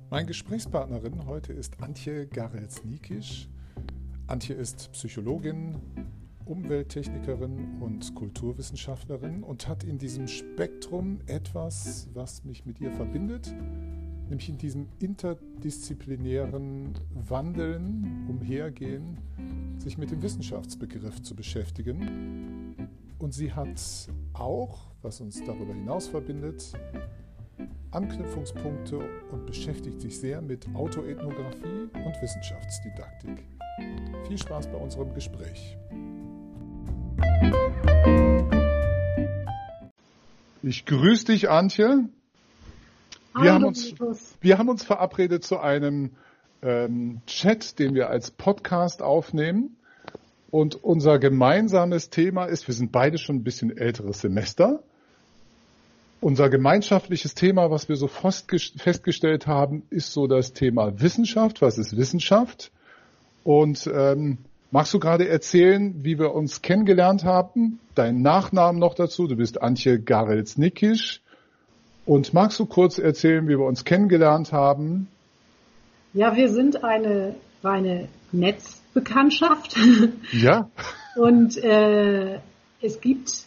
Meine Gesprächspartnerin heute ist Antje Garelz-Niekisch. Antje ist Psychologin, Umwelttechnikerin und Kulturwissenschaftlerin und hat in diesem Spektrum etwas, was mich mit ihr verbindet, nämlich in diesem interdisziplinären Wandeln, Umhergehen, sich mit dem Wissenschaftsbegriff zu beschäftigen. Und sie hat auch, was uns darüber hinaus verbindet, Anknüpfungspunkte und beschäftigt sich sehr mit Autoethnographie und Wissenschaftsdidaktik. Viel Spaß bei unserem Gespräch. Ich grüße dich, Antje. Wir haben uns verabredet zu einem Chat, den wir als Podcast aufnehmen. Und unser gemeinsames Thema ist, wir sind beide schon ein bisschen älteres Semester. Unser gemeinschaftliches Thema, was wir so festgestellt haben, ist so das Thema Wissenschaft. Was ist Wissenschaft? Und magst du gerade erzählen, wie wir uns kennengelernt haben? Deinen Nachnamen noch dazu. Du bist Antje Garelz-Niekisch. Und magst du kurz erzählen, wie wir uns kennengelernt haben? Ja, wir sind eine reine Netzbekanntschaft. Ja. Und es gibt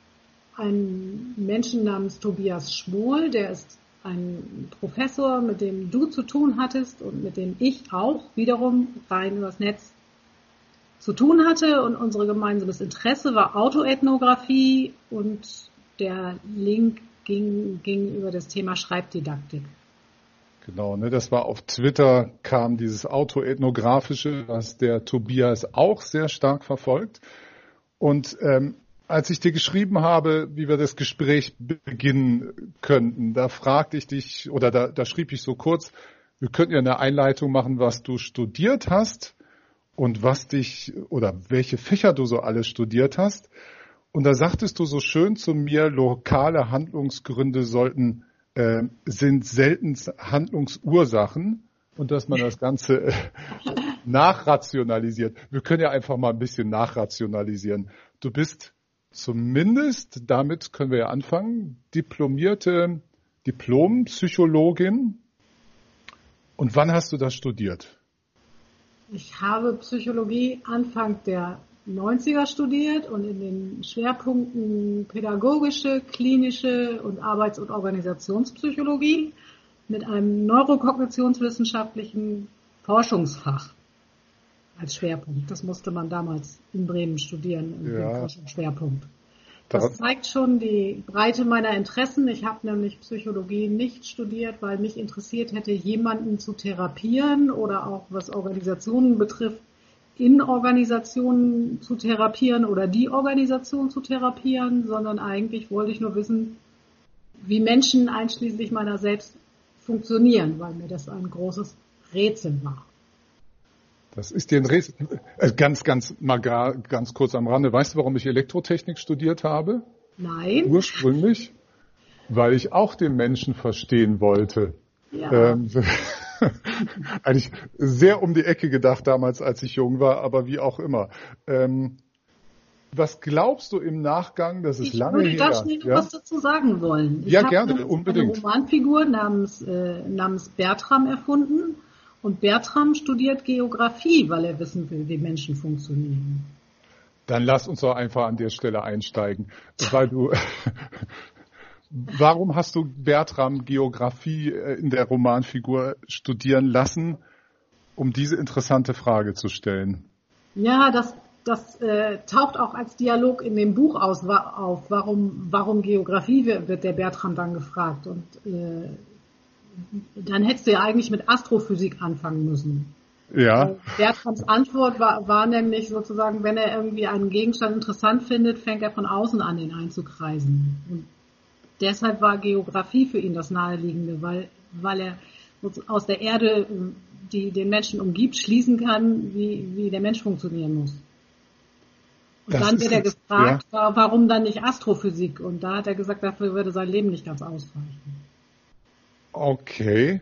einen Menschen namens Tobias Schmohl, der ist ein Professor, mit dem du zu tun hattest und mit dem ich auch wiederum rein übers Netz zu tun hatte. Und unser gemeinsames Interesse war Autoethnographie und der Link ging über das Thema Schreibdidaktik. Genau, ne, das war auf Twitter, kam dieses Autoethnographische, was der Tobias auch sehr stark verfolgt. Und als ich dir geschrieben habe, wie wir das Gespräch beginnen könnten, da fragte ich dich, oder da schrieb ich so kurz, wir könnten ja eine Einleitung machen, was du studiert hast und was dich, oder welche Fächer du so alles studiert hast. Und da sagtest du so schön zu mir, lokale Handlungsgründe sind selten Handlungsursachen und dass man das Ganze nachrationalisiert. Wir können ja einfach mal ein bisschen nachrationalisieren. Du bist zumindest, damit können wir ja anfangen, diplomierte Diplompsychologin. Und wann hast du das studiert? Ich habe Psychologie Anfang der 90er studiert und in den Schwerpunkten pädagogische, klinische und Arbeits- und Organisationspsychologie mit einem neurokognitionswissenschaftlichen Forschungsfach als Schwerpunkt. Das musste man damals in Bremen studieren, im Forschungsschwerpunkt. Das zeigt schon die Breite meiner Interessen. Ich habe nämlich Psychologie nicht studiert, weil mich interessiert hätte, jemanden zu therapieren oder auch was Organisationen betrifft, in Organisationen zu therapieren oder die Organisation zu therapieren, sondern eigentlich wollte ich nur wissen, wie Menschen einschließlich meiner selbst funktionieren, weil mir das ein großes Rätsel war. Das ist dir ein Rätsel. Ganz kurz am Rande. Weißt du, warum ich Elektrotechnik studiert habe? Nein. Ursprünglich, weil ich auch den Menschen verstehen wollte. Ja. Eigentlich sehr um die Ecke gedacht damals, als ich jung war, aber wie auch immer. Was glaubst du im Nachgang, das ist lange her? Ich würde da schnell noch was dazu sagen wollen. Ja, gerne, unbedingt. Ich habe eine Romanfigur namens Bertram erfunden. Und Bertram studiert Geografie, weil er wissen will, wie Menschen funktionieren. Dann lass uns doch einfach an der Stelle einsteigen. Warum hast du Bertram Geografie in der Romanfigur studieren lassen, um diese interessante Frage zu stellen? Ja, das taucht auch als Dialog in dem Buch auf. Warum Geografie, wird der Bertram dann gefragt. Und dann hättest du ja eigentlich mit Astrophysik anfangen müssen. Ja. Bertrams Antwort war nämlich sozusagen, wenn er irgendwie einen Gegenstand interessant findet, fängt er von außen an, ihn einzukreisen. Und deshalb war Geografie für ihn das Naheliegende, weil er aus der Erde, die den Menschen umgibt, schließen kann, wie der Mensch funktionieren muss. Und dann wird er gefragt, warum dann nicht Astrophysik? Und da hat er gesagt, dafür würde sein Leben nicht ganz ausreichen. Okay.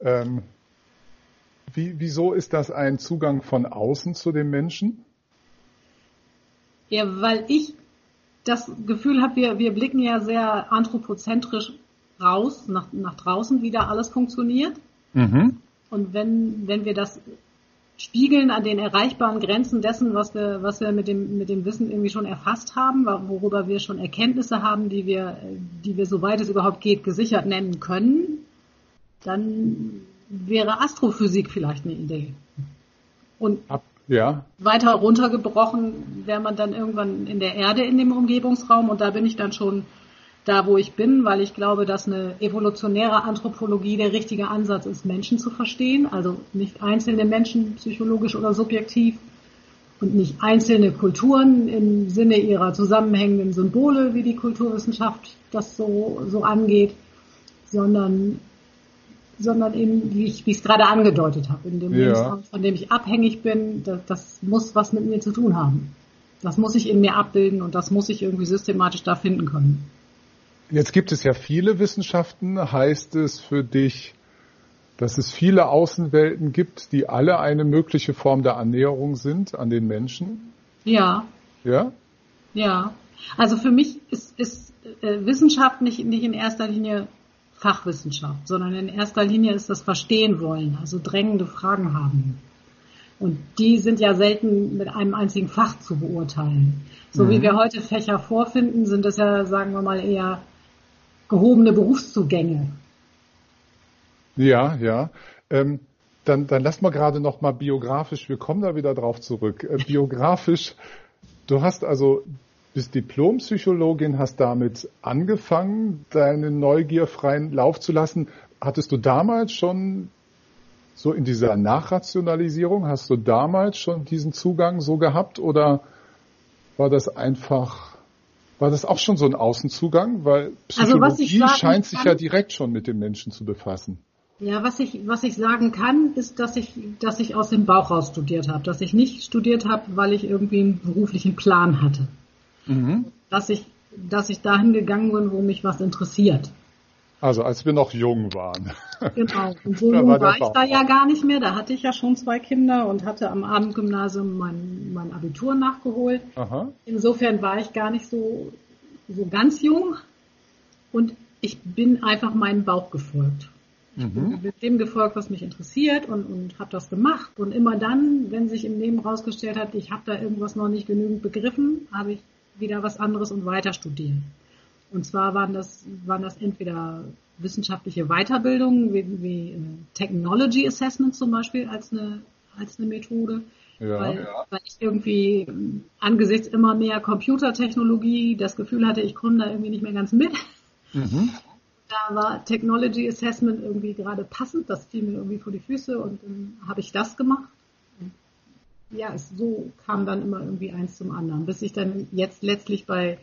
Wieso ist das ein Zugang von außen zu den Menschen? Ja, weil ich das Gefühl habe, wir blicken ja sehr anthropozentrisch raus, nach draußen, wie da alles funktioniert. Mhm. Und wenn wir das spiegeln an den erreichbaren Grenzen dessen, was wir mit dem Wissen irgendwie schon erfasst haben, worüber wir schon Erkenntnisse haben, die wir, soweit es überhaupt geht, gesichert nennen können, dann wäre Astrophysik vielleicht eine Idee. Und weiter runtergebrochen wäre man dann irgendwann in der Erde in dem Umgebungsraum, und da bin ich dann schon da, wo ich bin, weil ich glaube, dass eine evolutionäre Anthropologie der richtige Ansatz ist, Menschen zu verstehen, also nicht einzelne Menschen psychologisch oder subjektiv und nicht einzelne Kulturen im Sinne ihrer zusammenhängenden Symbole, wie die Kulturwissenschaft das so angeht, sondern eben, wie ich es gerade angedeutet habe, in dem Lebensraum, von dem ich abhängig bin, das muss was mit mir zu tun haben. Das muss ich in mir abbilden und das muss ich irgendwie systematisch da finden können. Jetzt gibt es ja viele Wissenschaften. Heißt es für dich, dass es viele Außenwelten gibt, die alle eine mögliche Form der Annäherung sind an den Menschen? Ja. Ja? Ja. Also für mich ist Wissenschaft nicht in erster Linie Fachwissenschaft, sondern in erster Linie ist das Verstehen wollen, also drängende Fragen haben. Und die sind ja selten mit einem einzigen Fach zu beurteilen. So wie wir heute Fächer vorfinden, sind das ja, sagen wir mal, eher gehobene Berufszugänge. Ja. Dann lass mal gerade noch mal biografisch, wir kommen da wieder drauf zurück. Biografisch, du bist Diplompsychologin, hast damit angefangen, deine Neugier freien Lauf zu lassen. Hattest du damals schon so in dieser Nachrationalisierung, hast du damals schon diesen Zugang so gehabt oder war das auch schon so ein Außenzugang? Weil Psychologie scheint sich ja direkt schon mit dem Menschen zu befassen. Ja, was ich sagen kann, ist, dass ich aus dem Bauch raus studiert habe. Dass ich nicht studiert habe, weil ich irgendwie einen beruflichen Plan hatte. Mhm. Dass ich dahin gegangen bin, wo mich was interessiert. Also als wir noch jung waren. Genau. Und so jung war ich da ja gar nicht mehr. Da hatte ich ja schon 2 Kinder und hatte am Abendgymnasium mein Abitur nachgeholt. Aha. Insofern war ich gar nicht so ganz jung. Und ich bin einfach meinem Bauch gefolgt. Ich bin mit dem gefolgt, was mich interessiert und habe das gemacht. Und immer dann, wenn sich im Leben rausgestellt hat, ich habe da irgendwas noch nicht genügend begriffen, habe ich wieder was anderes und weiter studiert. Und zwar waren das entweder wissenschaftliche Weiterbildungen wie Technology Assessment zum Beispiel als eine Methode. Ja, weil ich irgendwie angesichts immer mehr Computertechnologie das Gefühl hatte, ich komme da irgendwie nicht mehr ganz mit. Mhm. Da war Technology Assessment irgendwie gerade passend, das fiel mir irgendwie vor die Füße und dann habe ich das gemacht. Und ja, so kam dann immer irgendwie eins zum anderen, bis ich dann jetzt letztlich bei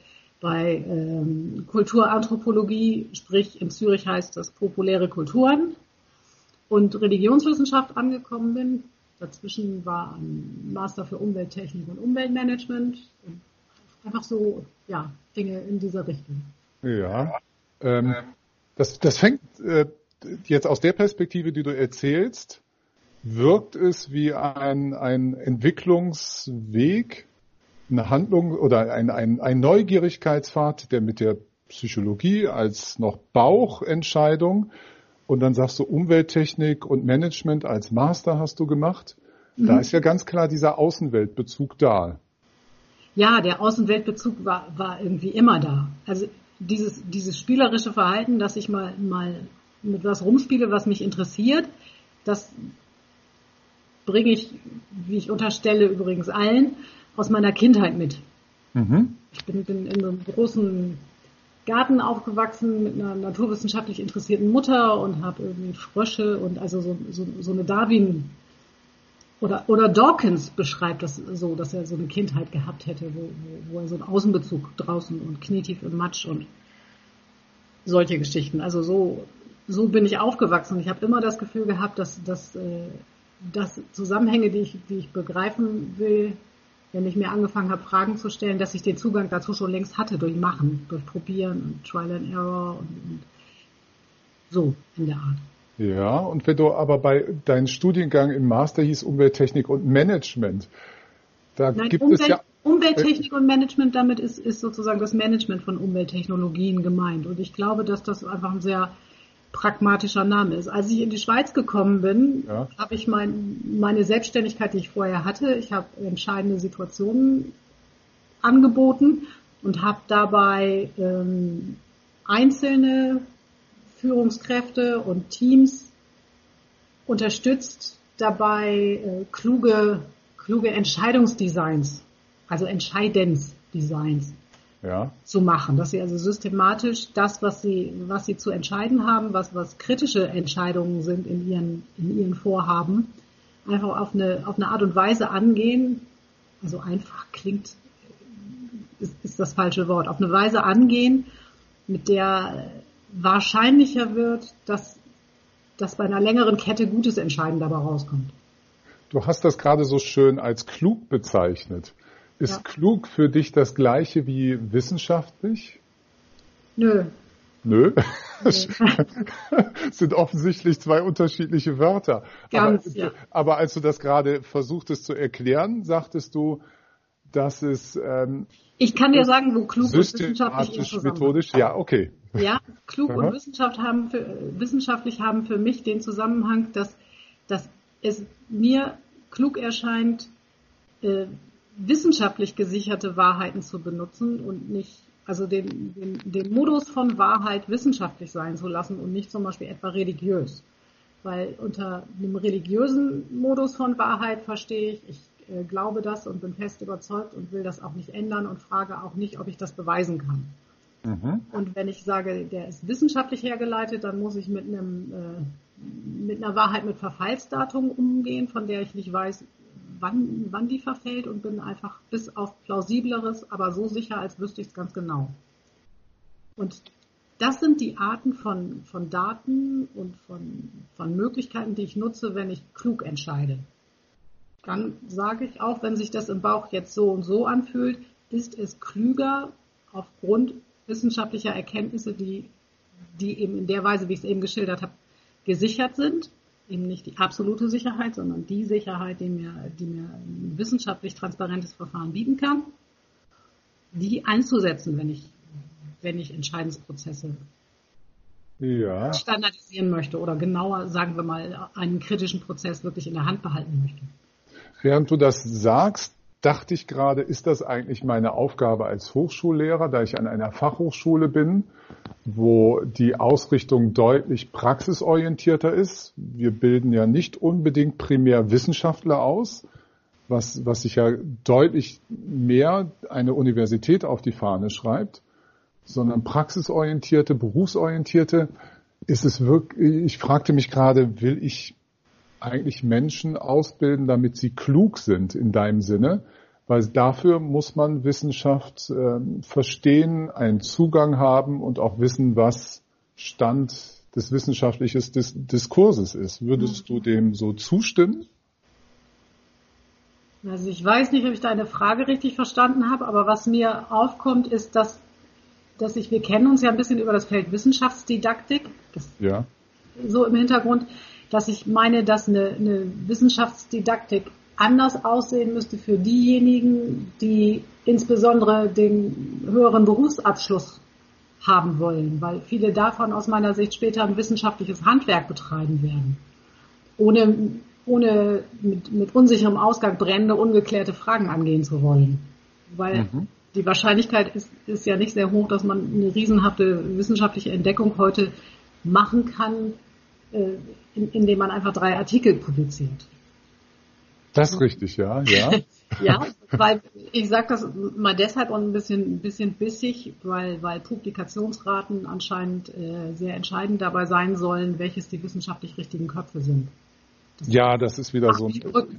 Kulturanthropologie, sprich in Zürich heißt das populäre Kulturen und Religionswissenschaft angekommen bin. Dazwischen war ein Master für Umwelttechnik und Umweltmanagement und einfach so, ja, Dinge in dieser Richtung. Ja, das fängt jetzt aus der Perspektive, die du erzählst, wirkt es wie ein Entwicklungsweg, eine Handlung oder ein Neugierigkeitspfad, der mit der Psychologie als noch Bauchentscheidung und dann sagst du Umwelttechnik und Management als Master hast du gemacht. Mhm. Da ist ja ganz klar dieser Außenweltbezug da. Ja, der Außenweltbezug war irgendwie immer da. Also dieses spielerische Verhalten, dass ich mal mit was rumspiele, was mich interessiert, das bringe ich, wie ich unterstelle, übrigens allen, aus meiner Kindheit mit. Mhm. Ich bin in einem großen Garten aufgewachsen mit einer naturwissenschaftlich interessierten Mutter und habe irgendwie Frösche und also so eine Darwin oder Dawkins beschreibt das so, dass er so eine Kindheit gehabt hätte, wo er so einen Außenbezug draußen und knietief im Matsch und solche Geschichten. Also so bin ich aufgewachsen. Ich habe immer das Gefühl gehabt, dass Zusammenhänge, die ich begreifen will, wenn ich mir angefangen habe, Fragen zu stellen, dass ich den Zugang dazu schon längst hatte durch Machen, durch Probieren und Trial and Error und so in der Art. Ja, und wenn du aber bei deinem Studiengang im Master hieß Umwelttechnik und Management, Umwelttechnik und Management, damit ist sozusagen das Management von Umwelttechnologien gemeint. Und ich glaube, dass das einfach ein sehr pragmatischer Name ist. Als ich in die Schweiz gekommen bin, habe ich meine Selbstständigkeit, die ich vorher hatte, ich habe entscheidende Situationen angeboten und habe dabei einzelne Führungskräfte und Teams unterstützt, dabei kluge Entscheidungsdesigns, also Entscheidensdesigns zu machen, dass sie also systematisch das, was sie zu entscheiden haben, was kritische Entscheidungen sind in ihren Vorhaben, einfach auf eine Art und Weise angehen, also einfach klingt, ist das falsche Wort, auf eine Weise angehen, mit der wahrscheinlicher wird, dass bei einer längeren Kette gutes Entscheiden dabei rauskommt. Du hast das gerade so schön als klug bezeichnet. Ist klug für dich das Gleiche wie wissenschaftlich? Nö. Nö? Sind offensichtlich zwei unterschiedliche Wörter. Aber als du das gerade versuchtest zu erklären, sagtest du, dass es ich kann dir sagen, wo klug und wissenschaftlich methodisch, ja, okay. Ja, klug und wissenschaftlich haben für mich den Zusammenhang, dass es mir klug erscheint, wissenschaftlich gesicherte Wahrheiten zu benutzen und nicht, also den Modus von Wahrheit wissenschaftlich sein zu lassen und nicht zum Beispiel etwa religiös. Weil unter einem religiösen Modus von Wahrheit verstehe ich glaube das und bin fest überzeugt und will das auch nicht ändern und frage auch nicht, ob ich das beweisen kann. Mhm. Und wenn ich sage, der ist wissenschaftlich hergeleitet, dann muss ich mit einer Wahrheit mit Verfallsdatum umgehen, von der ich nicht weiß, wann die verfällt und bin einfach bis auf Plausibleres, aber so sicher, als wüsste ich es ganz genau. Und das sind die Arten von Daten und von Möglichkeiten, die ich nutze, wenn ich klug entscheide. Dann sage ich auch, wenn sich das im Bauch jetzt so und so anfühlt, ist es klüger aufgrund wissenschaftlicher Erkenntnisse, die eben in der Weise, wie ich es eben geschildert habe, gesichert sind. Eben nicht die absolute Sicherheit, sondern die Sicherheit, die mir ein wissenschaftlich transparentes Verfahren bieten kann, die einzusetzen, wenn ich Entscheidungsprozesse standardisieren möchte oder genauer, sagen wir mal, einen kritischen Prozess wirklich in der Hand behalten möchte. Während du das sagst, dachte ich gerade, ist das eigentlich meine Aufgabe als Hochschullehrer, da ich an einer Fachhochschule bin, wo die Ausrichtung deutlich praxisorientierter ist. Wir bilden ja nicht unbedingt primär Wissenschaftler aus, was sich ja deutlich mehr eine Universität auf die Fahne schreibt, sondern praxisorientierte, berufsorientierte. Ist es wirklich, ich fragte mich gerade, will ich eigentlich Menschen ausbilden, damit sie klug sind in deinem Sinne? Weil dafür muss man Wissenschaft verstehen, einen Zugang haben und auch wissen, was Stand des wissenschaftlichen Diskurses ist. Würdest du dem so zustimmen? Also ich weiß nicht, ob ich deine Frage richtig verstanden habe, aber was mir aufkommt, ist, dass wir kennen uns ja ein bisschen über das Feld Wissenschaftsdidaktik. So im Hintergrund, dass ich meine, dass eine Wissenschaftsdidaktik anders aussehen müsste für diejenigen, die insbesondere den höheren Berufsabschluss haben wollen, weil viele davon aus meiner Sicht später ein wissenschaftliches Handwerk betreiben werden, ohne mit unsicherem Ausgang brennende, ungeklärte Fragen angehen zu wollen. Weil die Wahrscheinlichkeit ist ja nicht sehr hoch, dass man eine riesenhafte wissenschaftliche Entdeckung heute machen kann, indem man einfach 3 Artikel publiziert. Das ist richtig, ja. Ja, weil ich sage das mal deshalb auch ein bisschen bissig, weil Publikationsraten anscheinend sehr entscheidend dabei sein sollen, welches die wissenschaftlich richtigen Köpfe sind. Das ist wieder so ein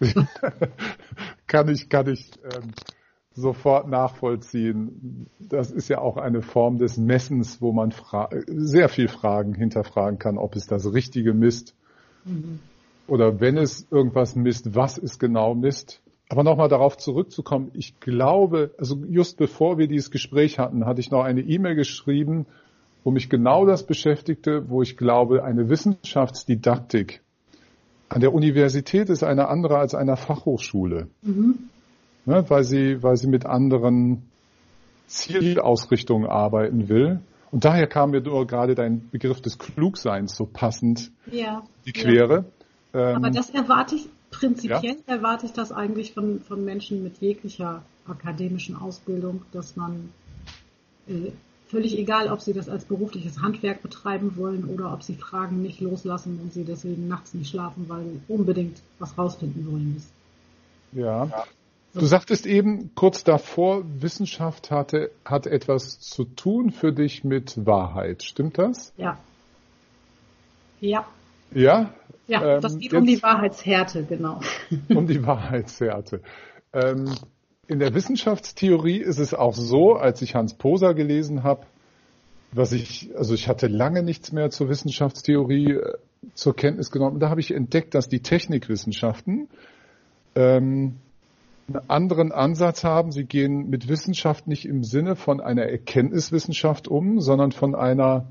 kann ich sofort nachvollziehen. Das ist ja auch eine Form des Messens, wo man sehr viel hinterfragen kann, ob es das Richtige misst. Mhm. Oder wenn es irgendwas misst, was es genau misst. Aber nochmal darauf zurückzukommen, ich glaube, also just bevor wir dieses Gespräch hatten, hatte ich noch eine E-Mail geschrieben, wo mich genau das beschäftigte, wo ich glaube, eine Wissenschaftsdidaktik an der Universität ist eine andere als einer Fachhochschule. Mhm. Ne, weil sie mit anderen Zielausrichtungen arbeiten will. Und daher kam mir nur gerade dein Begriff des Klugseins so passend die Quere. Ja. Aber das prinzipiell erwarte ich das eigentlich von Menschen mit jeglicher akademischen Ausbildung, dass man völlig egal, ob sie das als berufliches Handwerk betreiben wollen oder ob sie Fragen nicht loslassen und sie deswegen nachts nicht schlafen, weil sie unbedingt was rausfinden wollen müssen. Ja. Du sagtest eben kurz davor, Wissenschaft hat etwas zu tun für dich mit Wahrheit. Stimmt das? Ja. Ja? Ja, das geht um die Wahrheitshärte, genau. Um die Wahrheitshärte. In der Wissenschaftstheorie ist es auch so, als ich Hans Poser gelesen habe, ich hatte lange nichts mehr zur Wissenschaftstheorie zur Kenntnis genommen. Da habe ich entdeckt, dass die Technikwissenschaften einen anderen Ansatz haben. Sie gehen mit Wissenschaft nicht im Sinne von einer Erkenntniswissenschaft um, sondern von einer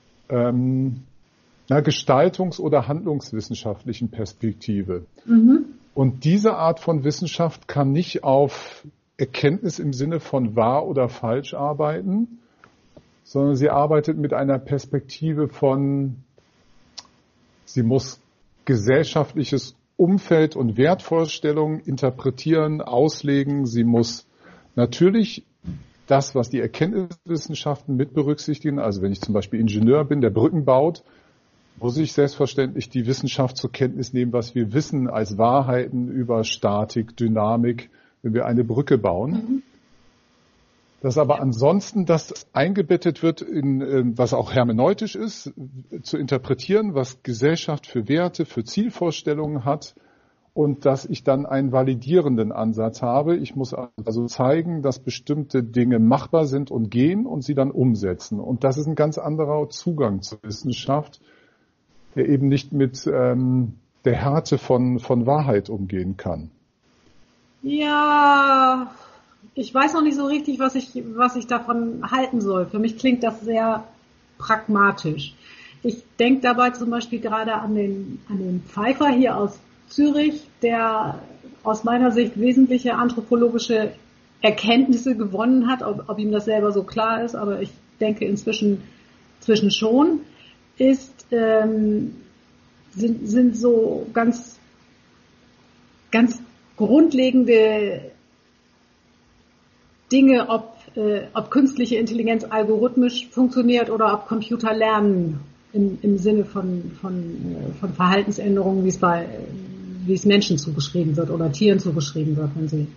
gestaltungs- oder handlungswissenschaftlichen Perspektive. Mhm. Und diese Art von Wissenschaft kann nicht auf Erkenntnis im Sinne von wahr oder falsch arbeiten, sondern sie arbeitet mit einer Perspektive sie muss gesellschaftliches Umfeld und Wertvorstellungen interpretieren, auslegen. Sie muss natürlich das, was die Erkenntniswissenschaften mit berücksichtigen, also wenn ich zum Beispiel Ingenieur bin, der Brücken baut, muss ich selbstverständlich die Wissenschaft zur Kenntnis nehmen, was wir wissen als Wahrheiten über Statik, Dynamik, wenn wir eine Brücke bauen. Mhm. Dass aber ansonsten das eingebettet wird in, was auch hermeneutisch ist, zu interpretieren, was Gesellschaft für Werte, für Zielvorstellungen hat und dass ich dann einen validierenden Ansatz habe. Ich muss also zeigen, dass bestimmte Dinge machbar sind und gehen und sie dann umsetzen. Und das ist ein ganz anderer Zugang zur Wissenschaft, der eben nicht mit der Härte von Wahrheit umgehen kann. Ja, ich weiß noch nicht so richtig, was ich davon halten soll. Für mich klingt das sehr pragmatisch. Ich denke dabei zum Beispiel gerade an den Pfeiffer hier aus Zürich, der aus meiner Sicht wesentliche anthropologische Erkenntnisse gewonnen hat, ob ihm das selber so klar ist, aber ich denke inzwischen schon, sind so ganz grundlegende Dinge, ob künstliche Intelligenz algorithmisch funktioniert oder ob Computer lernen im Sinne von Verhaltensänderungen, wie es Menschen zugeschrieben wird oder Tieren zugeschrieben wird,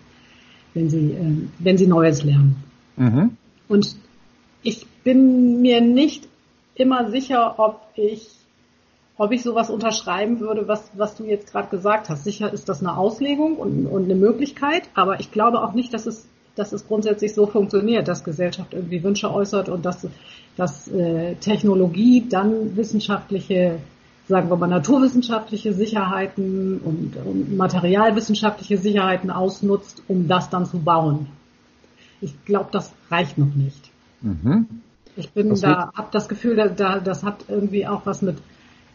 wenn sie Neues lernen. Mhm. Und ich bin mir nicht immer sicher, ob ich sowas unterschreiben würde, was du jetzt gerade gesagt hast. Sicher ist das eine Auslegung und eine Möglichkeit, aber ich glaube auch nicht, dass es grundsätzlich so funktioniert, dass Gesellschaft irgendwie Wünsche äußert und dass Technologie dann wissenschaftliche, sagen wir mal naturwissenschaftliche Sicherheiten und materialwissenschaftliche Sicherheiten ausnutzt, um das dann zu bauen. Ich glaube, das reicht noch nicht. Mhm. Ich habe das Gefühl, das hat irgendwie auch was mit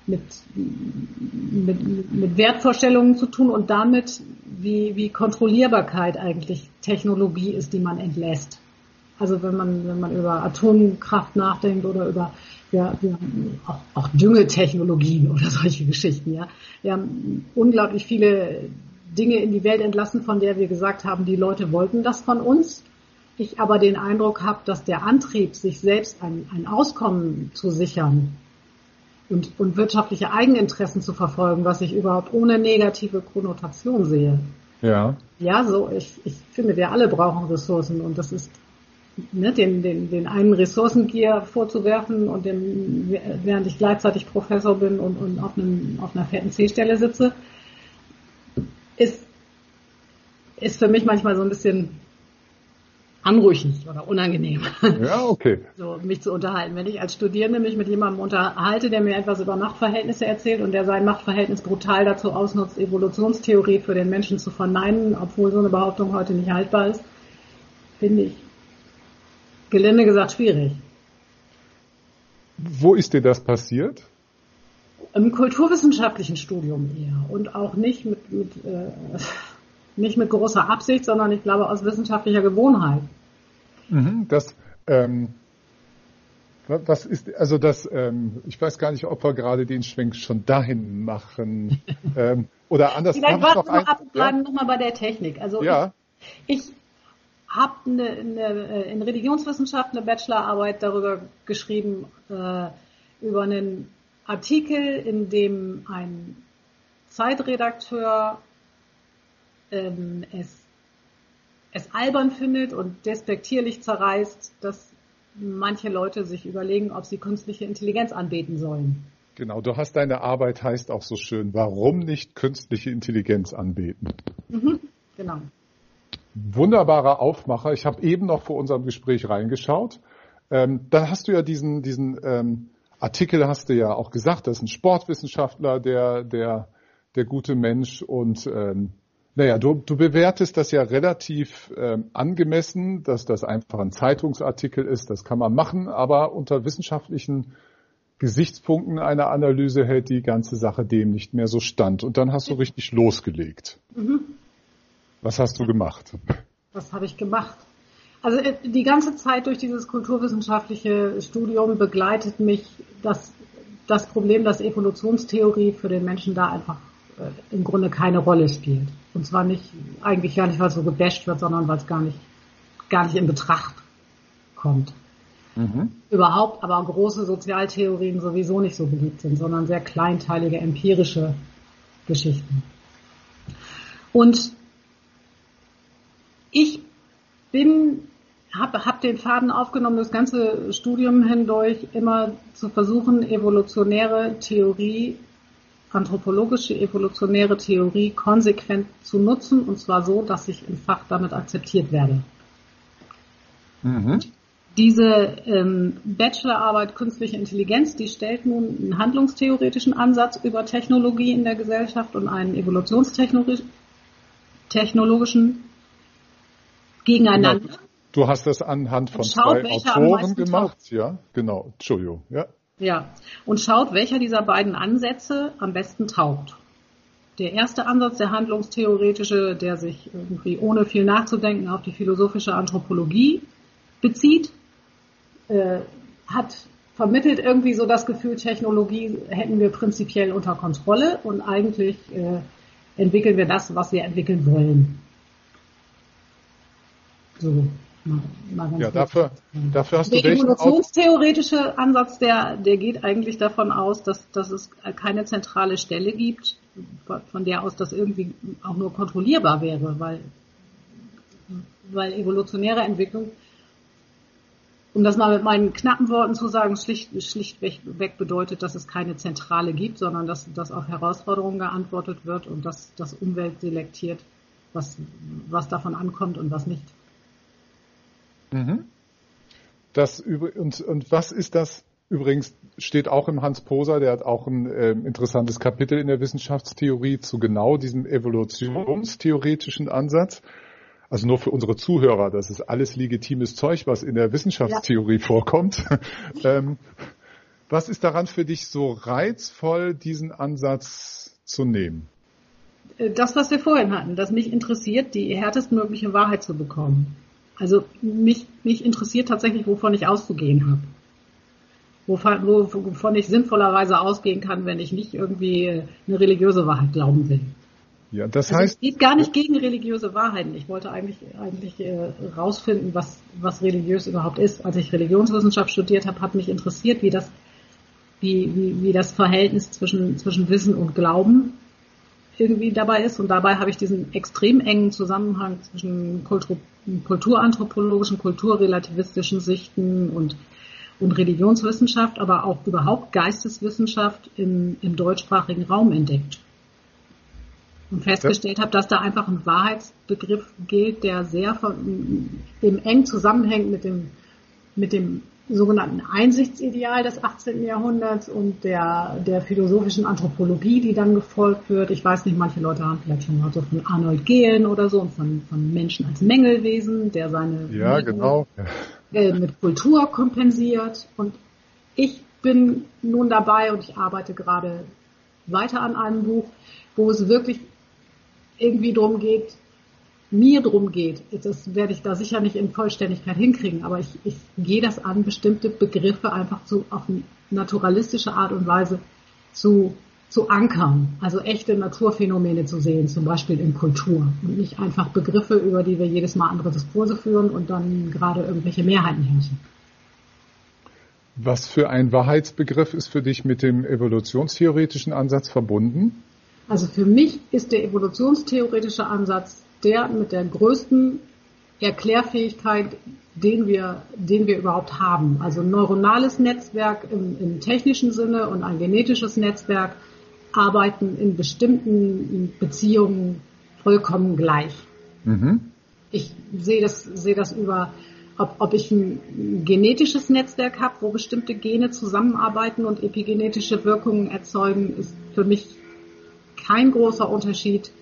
Wertvorstellungen zu tun und damit, wie Kontrollierbarkeit eigentlich Technologie ist, die man entlässt. Also wenn man über Atomkraft nachdenkt oder über auch Düngetechnologien oder solche Geschichten, ja. Wir haben unglaublich viele Dinge in die Welt entlassen, von der wir gesagt haben, die Leute wollten das von uns. Ich aber den Eindruck habe, dass der Antrieb, sich selbst ein Auskommen zu sichern und wirtschaftliche Eigeninteressen zu verfolgen, was ich überhaupt ohne negative Konnotation sehe. Ja. Ja, so, ich finde, wir alle brauchen Ressourcen und das ist, den einen Ressourcengier vorzuwerfen und während ich gleichzeitig Professor bin und auf einer fetten C-Stelle sitze, ist für mich manchmal so ein bisschen anrüchig oder unangenehm. Ja, okay. So, mich zu unterhalten. Wenn ich als Studierende mich mit jemandem unterhalte, der mir etwas über Machtverhältnisse erzählt und der sein Machtverhältnis brutal dazu ausnutzt, Evolutionstheorie für den Menschen zu verneinen, obwohl so eine Behauptung heute nicht haltbar ist, finde ich, gelinde gesagt, schwierig. Wo ist dir das passiert? Im kulturwissenschaftlichen Studium eher und auch nicht mit großer Absicht, sondern ich glaube aus wissenschaftlicher Gewohnheit. Was Was ist, also das, ich weiß gar nicht, ob wir gerade den Schwenk schon dahin machen. Oder anders. Vielleicht warten wir noch mal bei der Technik. Also ja. Ich habe in Religionswissenschaft eine Bachelorarbeit darüber geschrieben, über einen Artikel, in dem ein Zeitredakteur es albern findet und despektierlich zerreißt, dass manche Leute sich überlegen, ob sie künstliche Intelligenz anbeten sollen. Genau, du hast deine Arbeit, heißt auch so schön, warum nicht künstliche Intelligenz anbeten? Genau. Wunderbarer Aufmacher. Ich habe eben noch vor unserem Gespräch reingeschaut. Dann hast du ja diesen Artikel, hast du ja auch gesagt, das ist ein Sportwissenschaftler, der gute Mensch. Und du bewertest das ja relativ angemessen, dass das einfach ein Zeitungsartikel ist. Das kann man machen, aber unter wissenschaftlichen Gesichtspunkten einer Analyse hält die ganze Sache dem nicht mehr so stand. Und dann hast du richtig losgelegt. Was hast du gemacht? Was habe ich gemacht? Also die ganze Zeit durch dieses kulturwissenschaftliche Studium begleitet mich das Problem, dass Evolutionstheorie für den Menschen da einfach im Grunde keine Rolle spielt. Und zwar eigentlich gar nicht, weil es so gebasht wird, sondern weil es gar nicht in Betracht kommt. Überhaupt aber große Sozialtheorien sowieso nicht so beliebt sind, sondern sehr kleinteilige empirische Geschichten. Und ich hab den Faden aufgenommen, das ganze Studium hindurch immer zu versuchen, anthropologische evolutionäre Theorie konsequent zu nutzen, und zwar so, dass ich im Fach damit akzeptiert werde. Diese Bachelorarbeit Künstliche Intelligenz, die stellt nun einen handlungstheoretischen Ansatz über Technologie in der Gesellschaft und einen evolutionstechnologischen gegeneinander. Genau. Du hast das anhand von zwei Autoren gemacht. Ja, genau. Entschuldigung. Ja. Und schaut, welcher dieser beiden Ansätze am besten taugt. Der erste Ansatz, der handlungstheoretische, der sich irgendwie ohne viel nachzudenken auf die philosophische Anthropologie bezieht, vermittelt irgendwie so das Gefühl, Technologie hätten wir prinzipiell unter Kontrolle und eigentlich entwickeln wir das, was wir entwickeln wollen. So, mal ganz dafür hast du der evolutionstheoretische Ansatz, der geht eigentlich davon aus, dass es keine zentrale Stelle gibt, von der aus das irgendwie auch nur kontrollierbar wäre, weil evolutionäre Entwicklung, um das mal mit meinen knappen Worten zu sagen, schlichtweg bedeutet, dass es keine Zentrale gibt, sondern dass auf Herausforderungen geantwortet wird und dass das Umwelt selektiert, was davon ankommt und was nicht. Und was ist das? Übrigens steht auch im Hans Poser, der hat auch ein interessantes Kapitel in der Wissenschaftstheorie zu genau diesem evolutionstheoretischen Ansatz. Also nur für unsere Zuhörer, das ist alles legitimes Zeug, was in der Wissenschaftstheorie vorkommt. Was ist daran für dich so reizvoll, diesen Ansatz zu nehmen? Das, was wir vorhin hatten, dass mich interessiert, die härtestmögliche Wahrheit zu bekommen. Also mich interessiert tatsächlich, wovon ich auszugehen habe. Wovon ich sinnvollerweise ausgehen kann, wenn ich nicht irgendwie eine religiöse Wahrheit glauben will. Ja, das heißt, es geht gar nicht gegen religiöse Wahrheiten. Ich wollte eigentlich rausfinden, was religiös überhaupt ist. Als ich Religionswissenschaft studiert habe, hat mich interessiert, wie das Verhältnis zwischen Wissen und Glauben irgendwie dabei ist. Und dabei habe ich diesen extrem engen Zusammenhang zwischen kulturanthropologischen, kulturrelativistischen Sichten und Religionswissenschaft, aber auch überhaupt Geisteswissenschaft im deutschsprachigen Raum entdeckt. Und festgestellt habe, dass da einfach ein Wahrheitsbegriff gilt, der sehr eng zusammenhängt mit dem sogenannten Einsichtsideal des 18. Jahrhunderts und der philosophischen Anthropologie, die dann gefolgt wird. Ich weiß nicht, manche Leute haben vielleicht schon mal so von Arnold Gehlen oder so und von Menschen als Mängelwesen, der seine mit Kultur kompensiert. Und ich bin nun dabei und ich arbeite gerade weiter an einem Buch, wo es wirklich irgendwie darum geht, mir drum geht, das werde ich da sicher nicht in Vollständigkeit hinkriegen, aber ich gehe das an, bestimmte Begriffe einfach auf eine naturalistische Art und Weise zu ankern, also echte Naturphänomene zu sehen, zum Beispiel in Kultur und nicht einfach Begriffe, über die wir jedes Mal andere Diskurse führen und dann gerade irgendwelche Mehrheiten herrschen. Was für ein Wahrheitsbegriff ist für dich mit dem evolutionstheoretischen Ansatz verbunden? Also für mich ist der evolutionstheoretische Ansatz der mit der größten Erklärfähigkeit, den wir überhaupt haben. Also ein neuronales Netzwerk im technischen Sinne und ein genetisches Netzwerk arbeiten in bestimmten Beziehungen vollkommen gleich. Mhm. Ich sehe das über, ob ich ein genetisches Netzwerk habe, wo bestimmte Gene zusammenarbeiten und epigenetische Wirkungen erzeugen, ist für mich kein großer Unterschied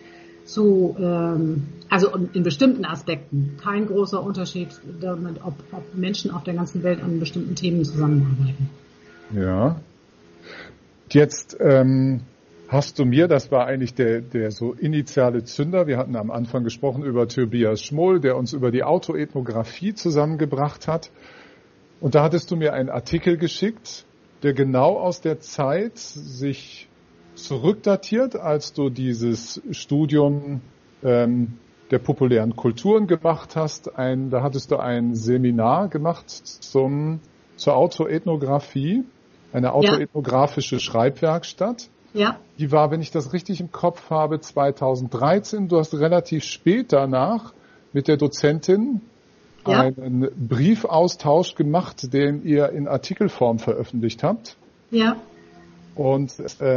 also in bestimmten Aspekten, kein großer Unterschied damit, ob Menschen auf der ganzen Welt an bestimmten Themen zusammenarbeiten. Ja. Jetzt hast du mir, das war eigentlich der so initiale Zünder, wir hatten am Anfang gesprochen über Tobias Schmoll, der uns über die Autoethnographie zusammengebracht hat. Und da hattest du mir einen Artikel geschickt, der genau aus der Zeit sich zurückdatiert, als du dieses Studium der populären Kulturen gemacht hast. Da hattest du ein Seminar gemacht zur Autoethnographie, eine autoethnografische Schreibwerkstatt. Ja. Die war, wenn ich das richtig im Kopf habe, 2013. Du hast relativ spät danach mit der Dozentin einen Briefaustausch gemacht, den ihr in Artikelform veröffentlicht habt. Ja. Und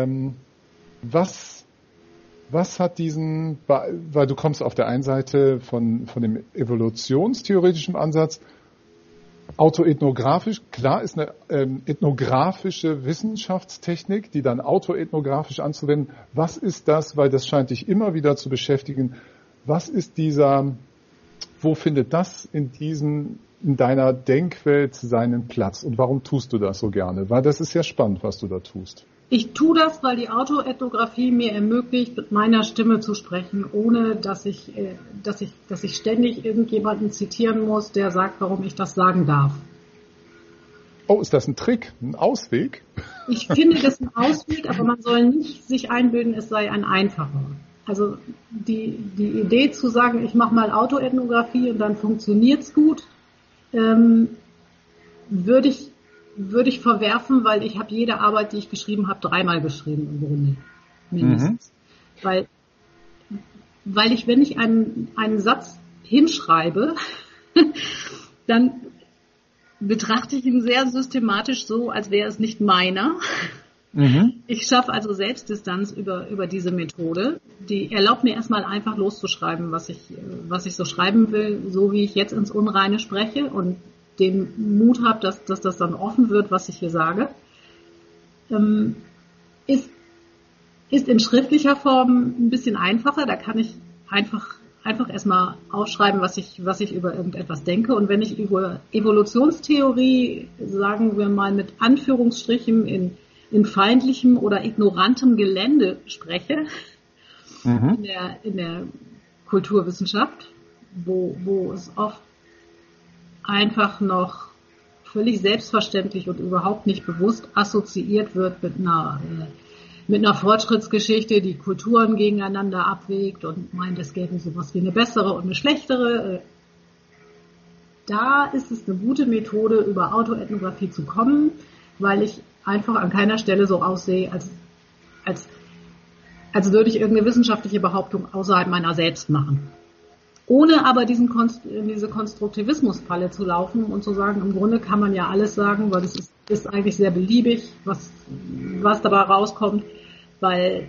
was hat weil du kommst auf der einen Seite von dem evolutionstheoretischen Ansatz, autoethnografisch, klar ist eine ethnografische Wissenschaftstechnik, die dann autoethnografisch anzuwenden. Was ist das, weil das scheint dich immer wieder zu beschäftigen, wo findet das in deiner Denkwelt seinen Platz und warum tust du das so gerne? Weil das ist ja spannend, was du da tust. Ich tue das, weil die Autoethnographie mir ermöglicht, mit meiner Stimme zu sprechen, ohne dass ich ständig irgendjemanden zitieren muss, der sagt, warum ich das sagen darf. Oh, ist das ein Trick, ein Ausweg? Ich finde das ein Ausweg, aber man soll nicht sich einbilden, es sei ein einfacher. Also die Idee zu sagen, ich mache mal Autoethnographie und dann funktioniert's gut, würde ich verwerfen, weil ich habe jede Arbeit, die ich geschrieben habe, 3-mal geschrieben im Grunde. Mindestens. Mhm. Weil ich, wenn ich einen Satz hinschreibe, dann betrachte ich ihn sehr systematisch so, als wäre es nicht meiner. Mhm. Ich schaffe also Selbstdistanz über diese Methode. Die erlaubt mir erstmal einfach loszuschreiben, was ich so schreiben will, so wie ich jetzt ins Unreine spreche und den Mut habe, dass das dann offen wird, was ich hier sage, ist in schriftlicher Form ein bisschen einfacher. Da kann ich einfach erstmal aufschreiben, was ich über irgendetwas denke. Und wenn ich über Evolutionstheorie, sagen wir mal mit Anführungsstrichen in feindlichem oder ignorantem Gelände spreche, in der Kulturwissenschaft, wo es oft einfach noch völlig selbstverständlich und überhaupt nicht bewusst assoziiert wird mit einer Fortschrittsgeschichte, die Kulturen gegeneinander abwägt und meint, es gäbe sowas wie eine bessere und eine schlechtere. Da ist es eine gute Methode, über Autoethnographie zu kommen, weil ich einfach an keiner Stelle so aussehe, als würde ich irgendeine wissenschaftliche Behauptung außerhalb meiner selbst machen. Ohne aber in diese Konstruktivismusfalle zu laufen und zu sagen, im Grunde kann man ja alles sagen, weil das ist eigentlich sehr beliebig, was dabei rauskommt, weil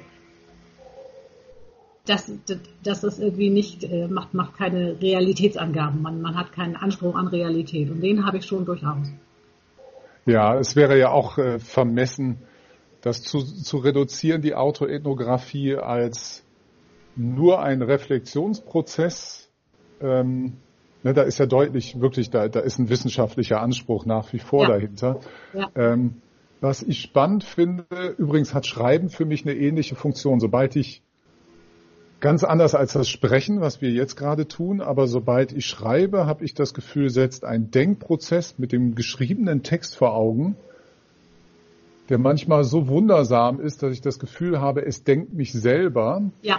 das ist irgendwie nicht, macht keine Realitätsangaben. Man hat keinen Anspruch an Realität und den habe ich schon durchaus. Ja, es wäre ja auch vermessen, das zu reduzieren, die Autoethnographie als nur ein Reflexionsprozess. Da ist ja deutlich wirklich, da ist ein wissenschaftlicher Anspruch nach wie vor dahinter. Ja. Was ich spannend finde, übrigens hat Schreiben für mich eine ähnliche Funktion. Sobald ich Ganz anders als das Sprechen, was wir jetzt gerade tun, aber sobald ich schreibe, habe ich das Gefühl, setzt ein Denkprozess mit dem geschriebenen Text vor Augen, der manchmal so wundersam ist, dass ich das Gefühl habe, es denkt mich selber. Ja.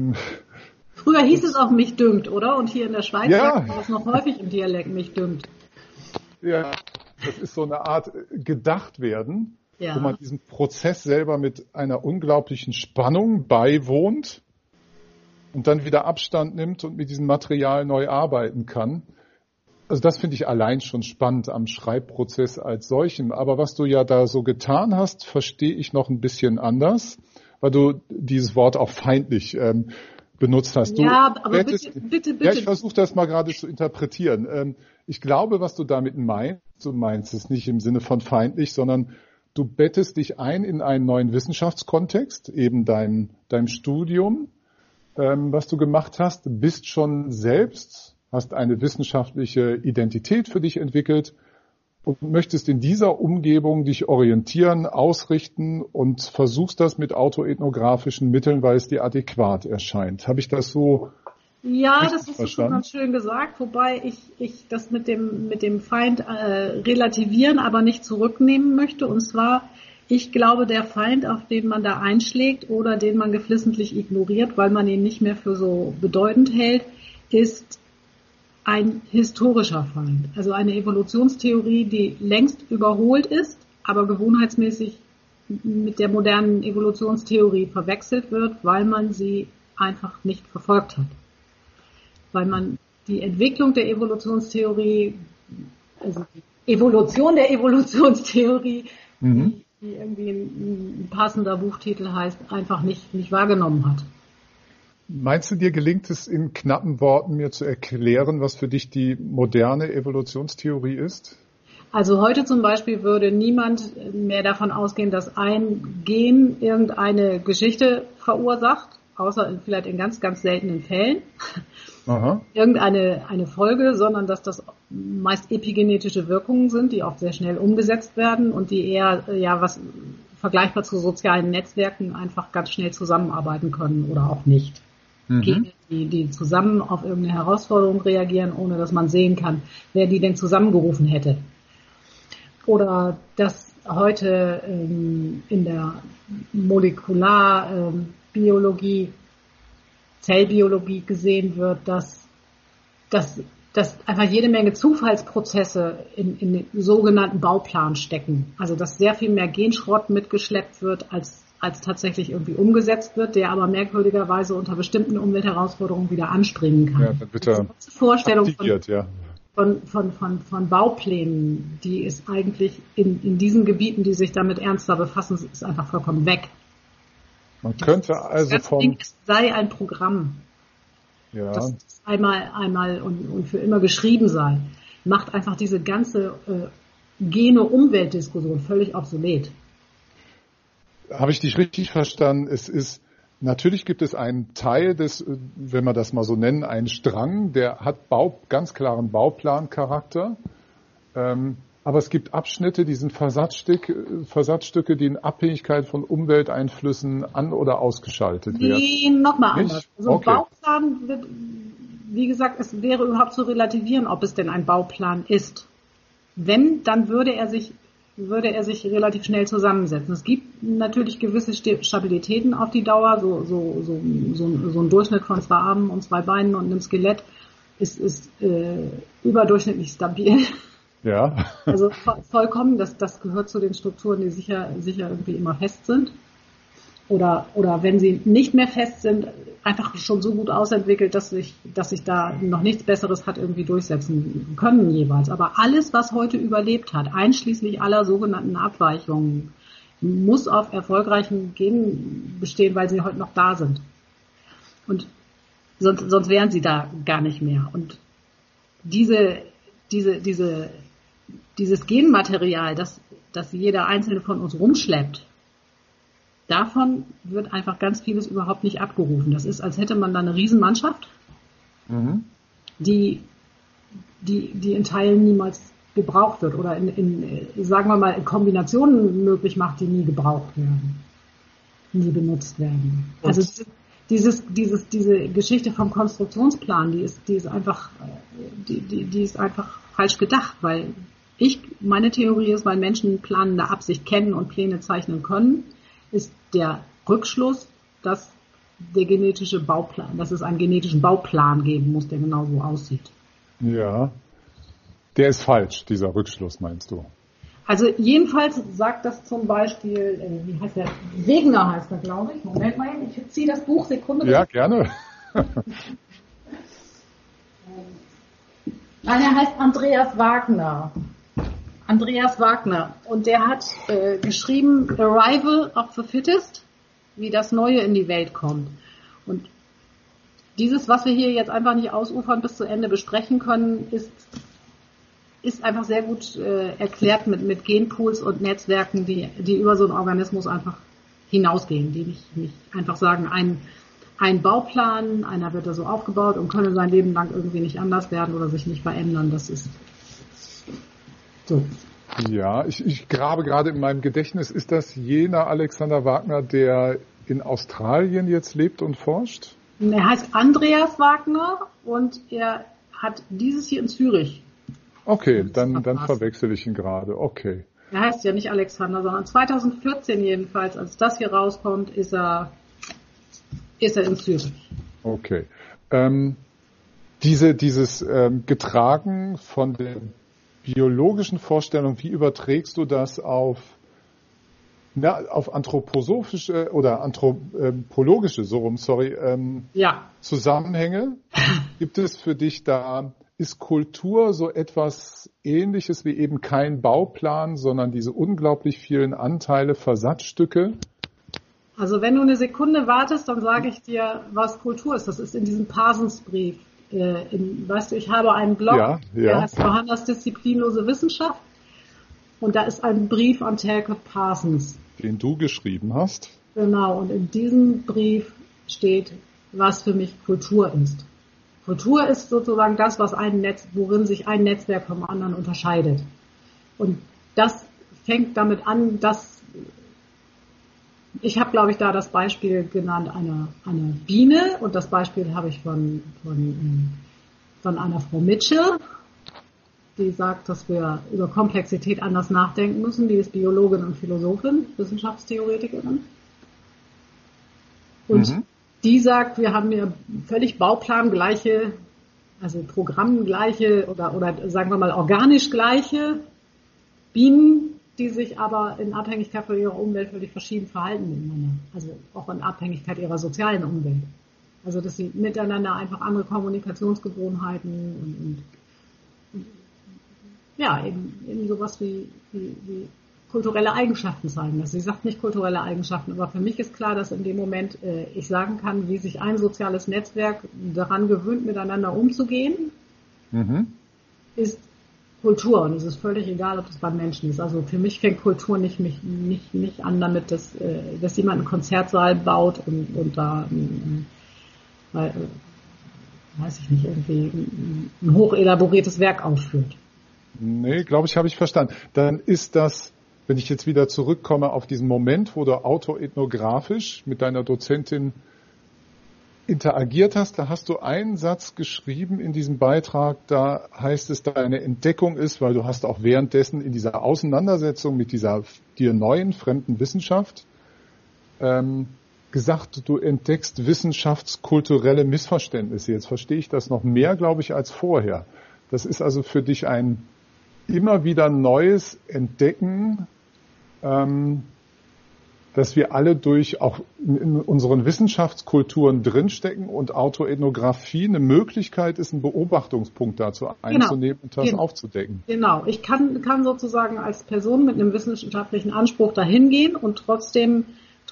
Früher hieß es auch mich dünkt, oder? Und hier in der Schweiz sagt man das noch häufig im Dialekt, mich dünkt. Ja, das ist so eine Art Gedachtwerden, wo man diesem Prozess selber mit einer unglaublichen Spannung beiwohnt und dann wieder Abstand nimmt und mit diesem Material neu arbeiten kann. Also das finde ich allein schon spannend am Schreibprozess als solchem. Aber was du ja da so getan hast, verstehe ich noch ein bisschen anders, weil du dieses Wort auch feindlich benutzt hast. Ja, aber bitte. Ja, ich versuche das mal gerade zu interpretieren. Ich glaube, was du damit meinst, du meinst es nicht im Sinne von feindlich, sondern du bettest dich ein in einen neuen Wissenschaftskontext, eben dein Studium, was du gemacht hast, bist schon selbst, hast eine wissenschaftliche Identität für dich entwickelt und möchtest in dieser Umgebung dich orientieren, ausrichten und versuchst das mit autoethnografischen Mitteln, weil es dir adäquat erscheint. Habe ich das so Ja, das hast du schon ganz schön gesagt, wobei ich das mit dem Feind relativieren, aber nicht zurücknehmen möchte. Und zwar, ich glaube, der Feind, auf den man da einschlägt oder den man geflissentlich ignoriert, weil man ihn nicht mehr für so bedeutend hält, ist ein historischer Feind. Also eine Evolutionstheorie, die längst überholt ist, aber gewohnheitsmäßig mit der modernen Evolutionstheorie verwechselt wird, weil man sie einfach nicht verfolgt hat. Weil man die Entwicklung der Evolutionstheorie, also die Evolution der Evolutionstheorie, die irgendwie ein passender Buchtitel heißt, einfach nicht wahrgenommen hat. Meinst du, dir gelingt es in knappen Worten mir zu erklären, was für dich die moderne Evolutionstheorie ist? Also heute zum Beispiel würde niemand mehr davon ausgehen, dass ein Gen irgendeine Geschichte verursacht, außer vielleicht in ganz, ganz seltenen Fällen. Aha. Irgendeine Folge, sondern dass das meist epigenetische Wirkungen sind, die oft sehr schnell umgesetzt werden und die eher, was vergleichbar zu sozialen Netzwerken einfach ganz schnell zusammenarbeiten können oder auch nicht. Gene, die zusammen auf irgendeine Herausforderung reagieren, ohne dass man sehen kann, wer die denn zusammengerufen hätte. Oder dass heute in der Molekularbiologie, Zellbiologie gesehen wird, dass einfach jede Menge Zufallsprozesse in den sogenannten Bauplan stecken. Also dass sehr viel mehr Genschrott mitgeschleppt wird, als tatsächlich irgendwie umgesetzt wird, der aber merkwürdigerweise unter bestimmten Umweltherausforderungen wieder anspringen kann. Ja, dann wird er Vorstellung aktiviert, von Bauplänen, die ist eigentlich in diesen Gebieten, die sich damit ernster befassen, ist einfach vollkommen weg. Man könnte also es sei ein Programm, das einmal und für immer geschrieben sei, macht einfach diese ganze Gene-Umwelt-Diskussion völlig obsolet. Habe ich dich richtig verstanden? Natürlich gibt es einen Teil des, wenn wir das mal so nennen, einen Strang, der hat ganz klaren Bauplancharakter. Aber es gibt Abschnitte, die sind Versatzstücke, die in Abhängigkeit von Umwelteinflüssen an- oder ausgeschaltet werden. Nee, nochmal anders. Also okay. Bauplan wird, wie gesagt, es wäre überhaupt zu relativieren, ob es denn ein Bauplan ist. Wenn, dann würde er sich relativ schnell zusammensetzen. Es gibt natürlich gewisse Stabilitäten auf die Dauer, so ein Durchschnitt von 2 Armen und 2 Beinen und einem Skelett ist überdurchschnittlich stabil. Ja. Also vollkommen, das gehört zu den Strukturen, die sicher irgendwie immer fest sind. Oder wenn sie nicht mehr fest sind, einfach schon so gut ausentwickelt, dass sich da noch nichts Besseres hat irgendwie durchsetzen können jeweils. Aber alles, was heute überlebt hat, einschließlich aller sogenannten Abweichungen, muss auf erfolgreichen Genen bestehen, weil sie heute noch da sind. Und sonst wären sie da gar nicht mehr. Und dieses Genmaterial, das jeder einzelne von uns rumschleppt, davon wird einfach ganz vieles überhaupt nicht abgerufen. Das ist, als hätte man da eine Riesenmannschaft, die in Teilen niemals gebraucht wird oder sagen wir mal, in Kombinationen möglich macht, die nie gebraucht werden, nie benutzt werden. Also diese Geschichte vom Konstruktionsplan, die ist einfach falsch gedacht, weil meine Theorie ist, weil Menschen planende Absicht kennen und Pläne zeichnen können, ist der Rückschluss, dass es einen genetischen Bauplan geben muss, der genau so aussieht. Ja, der ist falsch, dieser Rückschluss, meinst du? Also jedenfalls sagt das zum Beispiel, wie heißt der? Wegener heißt er, glaube ich. Moment mal, ich ziehe das Buch, Sekunde. Ja, gerne. Nein, er heißt Andreas Wagner. Und der hat geschrieben Arrival of the Fittest, wie das Neue in die Welt kommt. Und dieses, was wir hier jetzt einfach nicht ausufern bis zu Ende besprechen können, ist einfach sehr gut erklärt mit Genpools und Netzwerken, die über so einen Organismus einfach hinausgehen, die nicht einfach sagen, ein Bauplan, einer wird da so aufgebaut und könne sein Leben lang irgendwie nicht anders werden oder sich nicht verändern. Das ist so. Ja, ich grabe gerade in meinem Gedächtnis. Ist das jener Alexander Wagner, der in Australien jetzt lebt und forscht? Er heißt Andreas Wagner und er hat dieses hier in Zürich. Okay, dann verwechsel ich ihn gerade. Okay. Er heißt ja nicht Alexander, sondern 2014 jedenfalls, als das hier rauskommt, ist er in Zürich. Okay. Dieses getragen von der biologischen Vorstellung, wie überträgst du das auf anthroposophische oder anthropologische, Zusammenhänge? Gibt es für dich da, ist Kultur so etwas Ähnliches wie eben kein Bauplan, sondern diese unglaublich vielen Anteile, Versatzstücke? Also wenn du eine Sekunde wartest, dann sage ich dir, was Kultur ist. Das ist in diesem Parsons-Brief. Weißt du, ich habe einen Blog, der heißt Johannas Disziplinlose Wissenschaft. Und da ist ein Brief an Talcott Parsons. Den du geschrieben hast. Genau, und in diesem Brief steht, was für mich Kultur ist. Kultur ist sozusagen das, worin sich ein Netzwerk vom anderen unterscheidet. Und das fängt damit an, dass ich habe, glaube ich, da das Beispiel genannt einer Biene und das Beispiel habe ich von einer Frau Mitchell, die sagt, dass wir über Komplexität anders nachdenken müssen. Die ist Biologin und Philosophin, Wissenschaftstheoretikerin. Und die sagt, wir haben ja völlig bauplangleiche, also programmgleiche oder sagen wir mal organisch gleiche Bienen, die sich aber in Abhängigkeit von ihrer Umwelt völlig verschieden verhalten miteinander. Also auch in Abhängigkeit ihrer sozialen Umwelt. Also dass sie miteinander einfach andere Kommunikationsgewohnheiten und ja, eben sowas wie kulturelle Eigenschaften zeigen. Also sie sagt nicht kulturelle Eigenschaften, aber für mich ist klar, dass in dem Moment ich sagen kann, wie sich ein soziales Netzwerk daran gewöhnt, miteinander umzugehen, ist Kultur. Und es ist völlig egal, ob das beim Menschen ist. Also für mich fängt Kultur nicht an damit, dass jemand einen Konzertsaal baut und da weiß ich nicht, irgendwie ein hochelaboriertes Werk aufführt. Nee, glaube ich, habe ich verstanden. Dann ist das, wenn ich jetzt wieder zurückkomme auf diesen Moment, wo du autoethnografisch mit deiner Dozentin interagiert hast, da hast du einen Satz geschrieben in diesem Beitrag, da heißt es, deine Entdeckung ist, weil du hast auch währenddessen in dieser Auseinandersetzung mit dieser dir neuen fremden Wissenschaft gesagt, du entdeckst wissenschaftskulturelle Missverständnisse. Jetzt verstehe ich das noch mehr, glaube ich, als vorher. Das ist also für dich ein immer wieder neues Entdecken, dass wir alle durch auch in unseren Wissenschaftskulturen drinstecken und Autoethnographie eine Möglichkeit ist, einen Beobachtungspunkt dazu einzunehmen und das aufzudecken. Genau, ich kann sozusagen als Person mit einem wissenschaftlichen Anspruch dahin gehen und trotzdem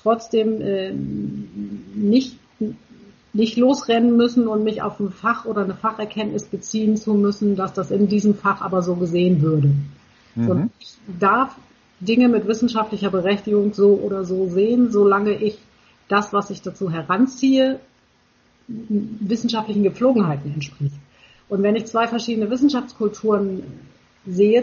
nicht losrennen müssen und mich auf ein Fach oder eine Facherkenntnis beziehen zu müssen, dass das in diesem Fach aber so gesehen würde. Und ich darf Dinge mit wissenschaftlicher Berechtigung so oder so sehen, solange ich das, was ich dazu heranziehe, wissenschaftlichen Gepflogenheiten entspricht. Und wenn ich zwei verschiedene Wissenschaftskulturen sehe,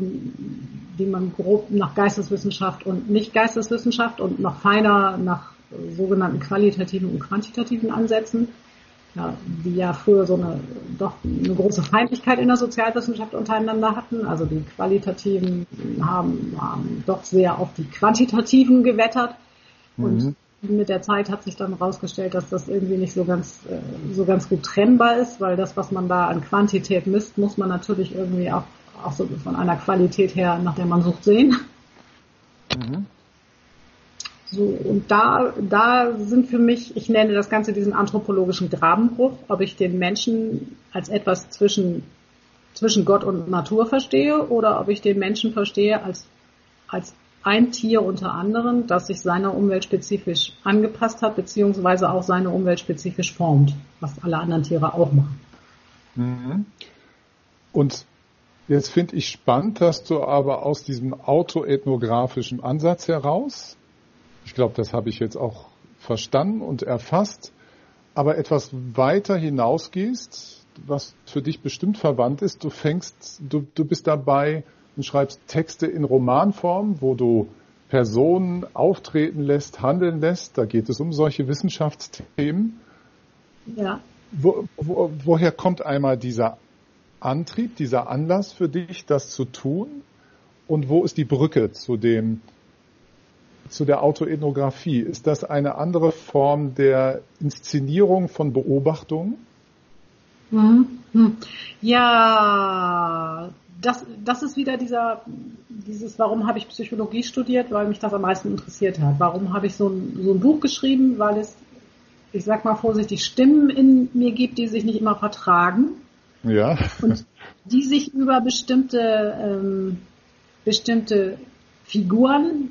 die man grob nach Geisteswissenschaft und Nicht-Geisteswissenschaft und noch feiner nach sogenannten qualitativen und quantitativen Ansätzen, ja, die ja früher doch eine große Feindlichkeit in der Sozialwissenschaft untereinander hatten. Also die Qualitativen haben doch sehr auf die Quantitativen gewettert. Und mit der Zeit hat sich dann herausgestellt, dass das irgendwie nicht so ganz gut trennbar ist, weil das, was man da an Quantität misst, muss man natürlich irgendwie auch so von einer Qualität her, nach der man sucht, sehen. So, und da sind für mich, ich nenne das Ganze diesen anthropologischen Grabenbruch, ob ich den Menschen als etwas zwischen Gott und Natur verstehe oder ob ich den Menschen verstehe als ein Tier unter anderem, das sich seiner Umwelt spezifisch angepasst hat, beziehungsweise auch seine Umwelt spezifisch formt, was alle anderen Tiere auch machen. Und jetzt finde ich spannend, dass du aber aus diesem autoethnografischen Ansatz heraus, ich glaube, das habe ich jetzt auch verstanden und erfasst, aber etwas weiter hinausgehst, was für dich bestimmt verwandt ist. Du bist dabei und schreibst Texte in Romanform, wo du Personen auftreten lässt, handeln lässt. Da geht es um solche Wissenschaftsthemen. Ja. Woher kommt einmal dieser Antrieb, dieser Anlass für dich, das zu tun? Und wo ist die Brücke zu der Autoethnografie? Ist das eine andere Form der Inszenierung von Beobachtungen? Ja, das ist wieder dieses, warum habe ich Psychologie studiert, weil mich das am meisten interessiert hat. Warum habe ich so ein Buch geschrieben? Weil es, ich sag mal vorsichtig, Stimmen in mir gibt, die sich nicht immer vertragen. Ja. Und die sich über bestimmte Figuren,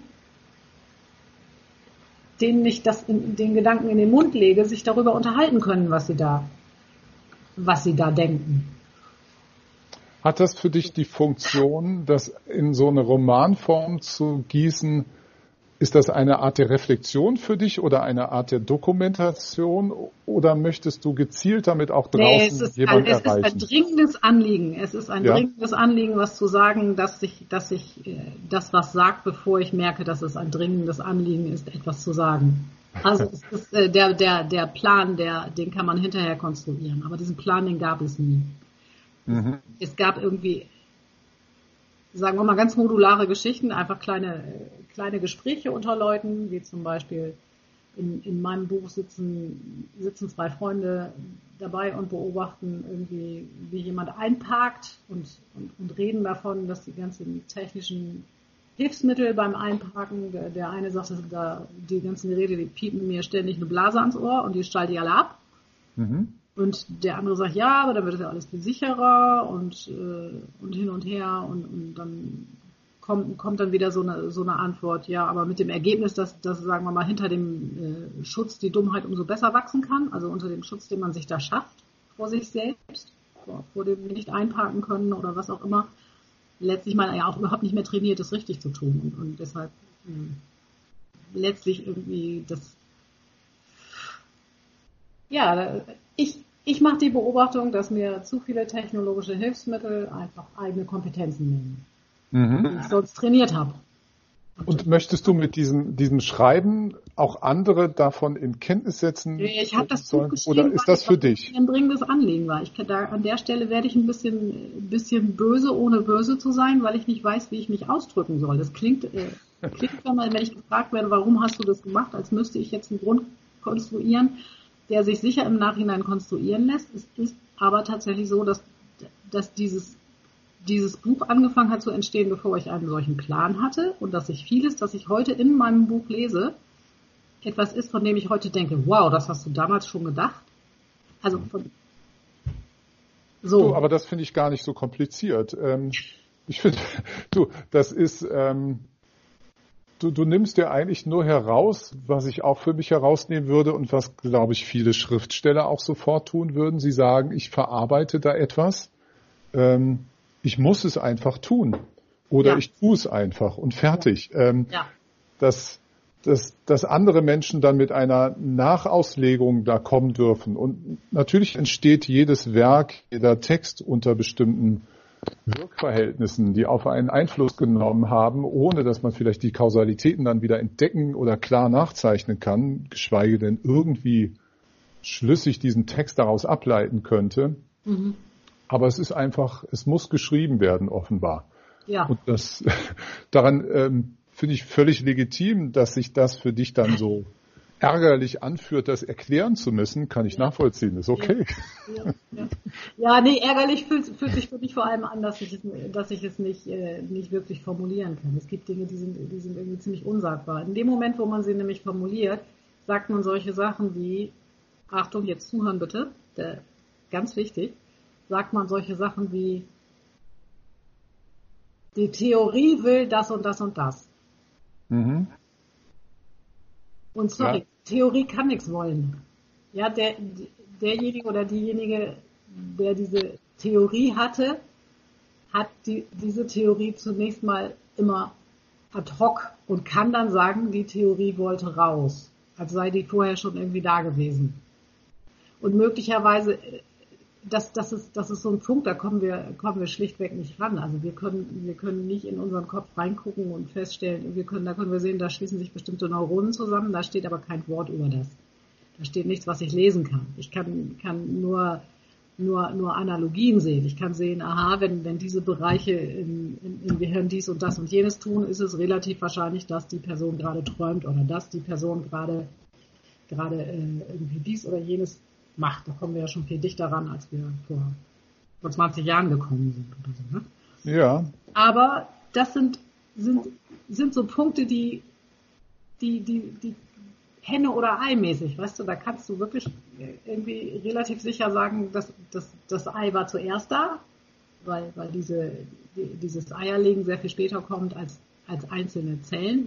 denen ich den Gedanken in den Mund lege, sich darüber unterhalten können, was sie da denken. Hat das für dich die Funktion, das in so eine Romanform zu gießen? Ist das eine Art der Reflexion für dich oder eine Art der Dokumentation? Oder möchtest du gezielt damit auch draußen jemanden erreichen? Es ist ein dringendes Anliegen. Es ist ein dringendes Anliegen, was zu sagen, dass ich das, was sagt, bevor ich merke, dass es ein dringendes Anliegen ist, etwas zu sagen. Also es ist der Plan, den kann man hinterher konstruieren. Aber diesen Plan, den gab es nie. Es gab irgendwie, sagen wir mal, ganz modulare Geschichten, einfach kleine Gespräche unter Leuten, wie zum Beispiel in meinem Buch sitzen zwei Freunde dabei und beobachten irgendwie, wie jemand einparkt und reden davon, dass die ganzen technischen Hilfsmittel beim Einparken, der eine sagte, die ganzen Geräte, die piepen mir ständig eine Blase ans Ohr und die schalte ich alle ab. Und der andere sagt, ja, aber dann wird es ja alles viel sicherer und hin und her und dann kommt dann wieder so eine Antwort, ja, aber mit dem Ergebnis, dass sagen wir mal, hinter dem Schutz die Dummheit umso besser wachsen kann, also unter dem Schutz, den man sich da schafft, vor sich selbst, vor dem wir nicht einparken können oder was auch immer, letztlich man ja auch überhaupt nicht mehr trainiert, das richtig zu tun und deshalb letztlich irgendwie ich mache die Beobachtung, dass mir zu viele technologische Hilfsmittel einfach eigene Kompetenzen nehmen, die ich sonst trainiert habe. Und möchtest du mit diesem Schreiben auch andere davon in Kenntnis setzen? Ich habe das Buch geschrieben, oder ist das für dich ein dringendes Anliegen war. An der Stelle werde ich ein bisschen böse, ohne böse zu sein, weil ich nicht weiß, wie ich mich ausdrücken soll. Das klingt wenn ich gefragt werde, warum hast du das gemacht, als müsste ich jetzt einen Grund konstruieren, der sich sicher im Nachhinein konstruieren lässt. Es ist aber tatsächlich so, dass dieses Buch angefangen hat zu entstehen, bevor ich einen solchen Plan hatte und dass sich vieles, das ich heute in meinem Buch lese, etwas ist, von dem ich heute denke, wow, das hast du damals schon gedacht. Also so. Du, aber das finde ich gar nicht so kompliziert. Ich finde, das ist Du nimmst ja eigentlich nur heraus, was ich auch für mich herausnehmen würde und was, glaube ich, viele Schriftsteller auch sofort tun würden. Sie sagen, ich verarbeite da etwas, ich muss es einfach tun oder ich tue es einfach und fertig. Dass andere Menschen dann mit einer Nachauslegung da kommen dürfen. Und natürlich entsteht jedes Werk, jeder Text unter bestimmten Wirkverhältnissen, die auf einen Einfluss genommen haben, ohne dass man vielleicht die Kausalitäten dann wieder entdecken oder klar nachzeichnen kann, geschweige denn irgendwie schlüssig diesen Text daraus ableiten könnte. Mhm. Aber es ist einfach, es muss geschrieben werden, offenbar. Ja. Und daran finde ich völlig legitim, dass sich das für dich dann so ärgerlich anführt, das erklären zu müssen, kann ich nachvollziehen, ist okay. Ja, nee, ärgerlich fühlt sich für mich vor allem an, dass ich es nicht wirklich formulieren kann. Es gibt Dinge, die sind irgendwie ziemlich unsagbar. In dem Moment, wo man sie nämlich formuliert, sagt man solche Sachen wie, Achtung, jetzt zuhören bitte, ganz wichtig, sagt man solche Sachen wie, die Theorie will das und das und das. Mhm. Und sorry, ja. Theorie kann nichts wollen. Ja, derjenige oder diejenige, der diese Theorie hatte, hat diese Theorie zunächst mal immer ad hoc und kann dann sagen, die Theorie wollte raus, als sei die vorher schon irgendwie da gewesen. Und möglicherweise, das ist so ein Punkt, da kommen wir schlichtweg nicht ran. Also wir können nicht in unseren Kopf reingucken und feststellen, da können wir sehen, da schließen sich bestimmte Neuronen zusammen, da steht aber kein Wort über das. Da steht nichts, was ich lesen kann. Ich kann nur Analogien sehen. Ich kann sehen, aha, wenn diese Bereiche im Gehirn dies und das und jenes tun, ist es relativ wahrscheinlich, dass die Person gerade träumt oder dass die Person gerade irgendwie dies oder jenes macht. Da kommen wir ja schon viel dichter ran, als wir vor 20 Jahren gekommen sind oder so, ne? Ja. Aber das sind so Punkte, die Henne oder Ei mäßig, weißt du, da kannst du wirklich irgendwie relativ sicher sagen, dass das Ei war zuerst da, weil dieses Eierlegen sehr viel später kommt als einzelne Zellen,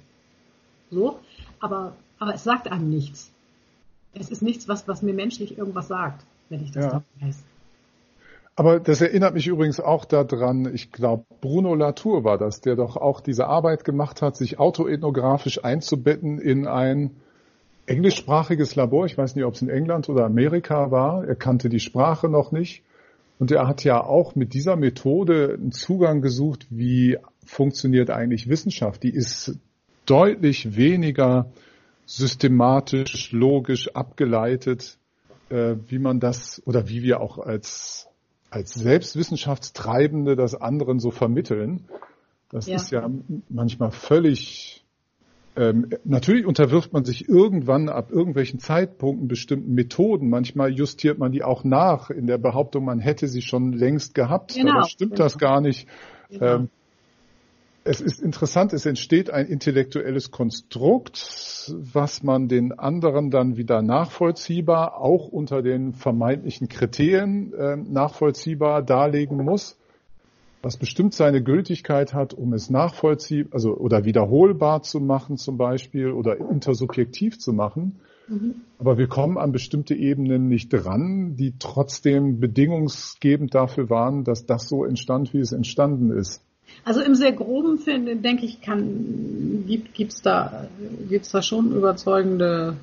aber es sagt einem nichts. Es ist nichts, was mir menschlich irgendwas sagt, wenn ich das weiß. Aber das erinnert mich übrigens auch daran, ich glaube, Bruno Latour war das, der doch auch diese Arbeit gemacht hat, sich autoethnografisch einzubetten in ein englischsprachiges Labor. Ich weiß nicht, ob es in England oder Amerika war. Er kannte die Sprache noch nicht. Und er hat ja auch mit dieser Methode einen Zugang gesucht, wie funktioniert eigentlich Wissenschaft. Die ist deutlich weniger systematisch, logisch abgeleitet, wie man das oder wie wir auch als Selbstwissenschaftstreibende das anderen so vermitteln. Das ist ja manchmal völlig, natürlich unterwirft man sich irgendwann ab irgendwelchen Zeitpunkten bestimmten Methoden. Manchmal justiert man die auch nach in der Behauptung, man hätte sie schon längst gehabt. Genau. Aber stimmt das gar nicht. Genau. Es ist interessant, es entsteht ein intellektuelles Konstrukt, was man den anderen dann wieder nachvollziehbar, auch unter den vermeintlichen Kriterien nachvollziehbar darlegen muss, was bestimmt seine Gültigkeit hat, um es nachvollziehbar, oder wiederholbar zu machen zum Beispiel oder intersubjektiv zu machen. Mhm. Aber wir kommen an bestimmte Ebenen nicht dran, die trotzdem bedingungsgebend dafür waren, dass das so entstand, wie es entstanden ist. Also im sehr groben denke ich, gibt's da schon überzeugende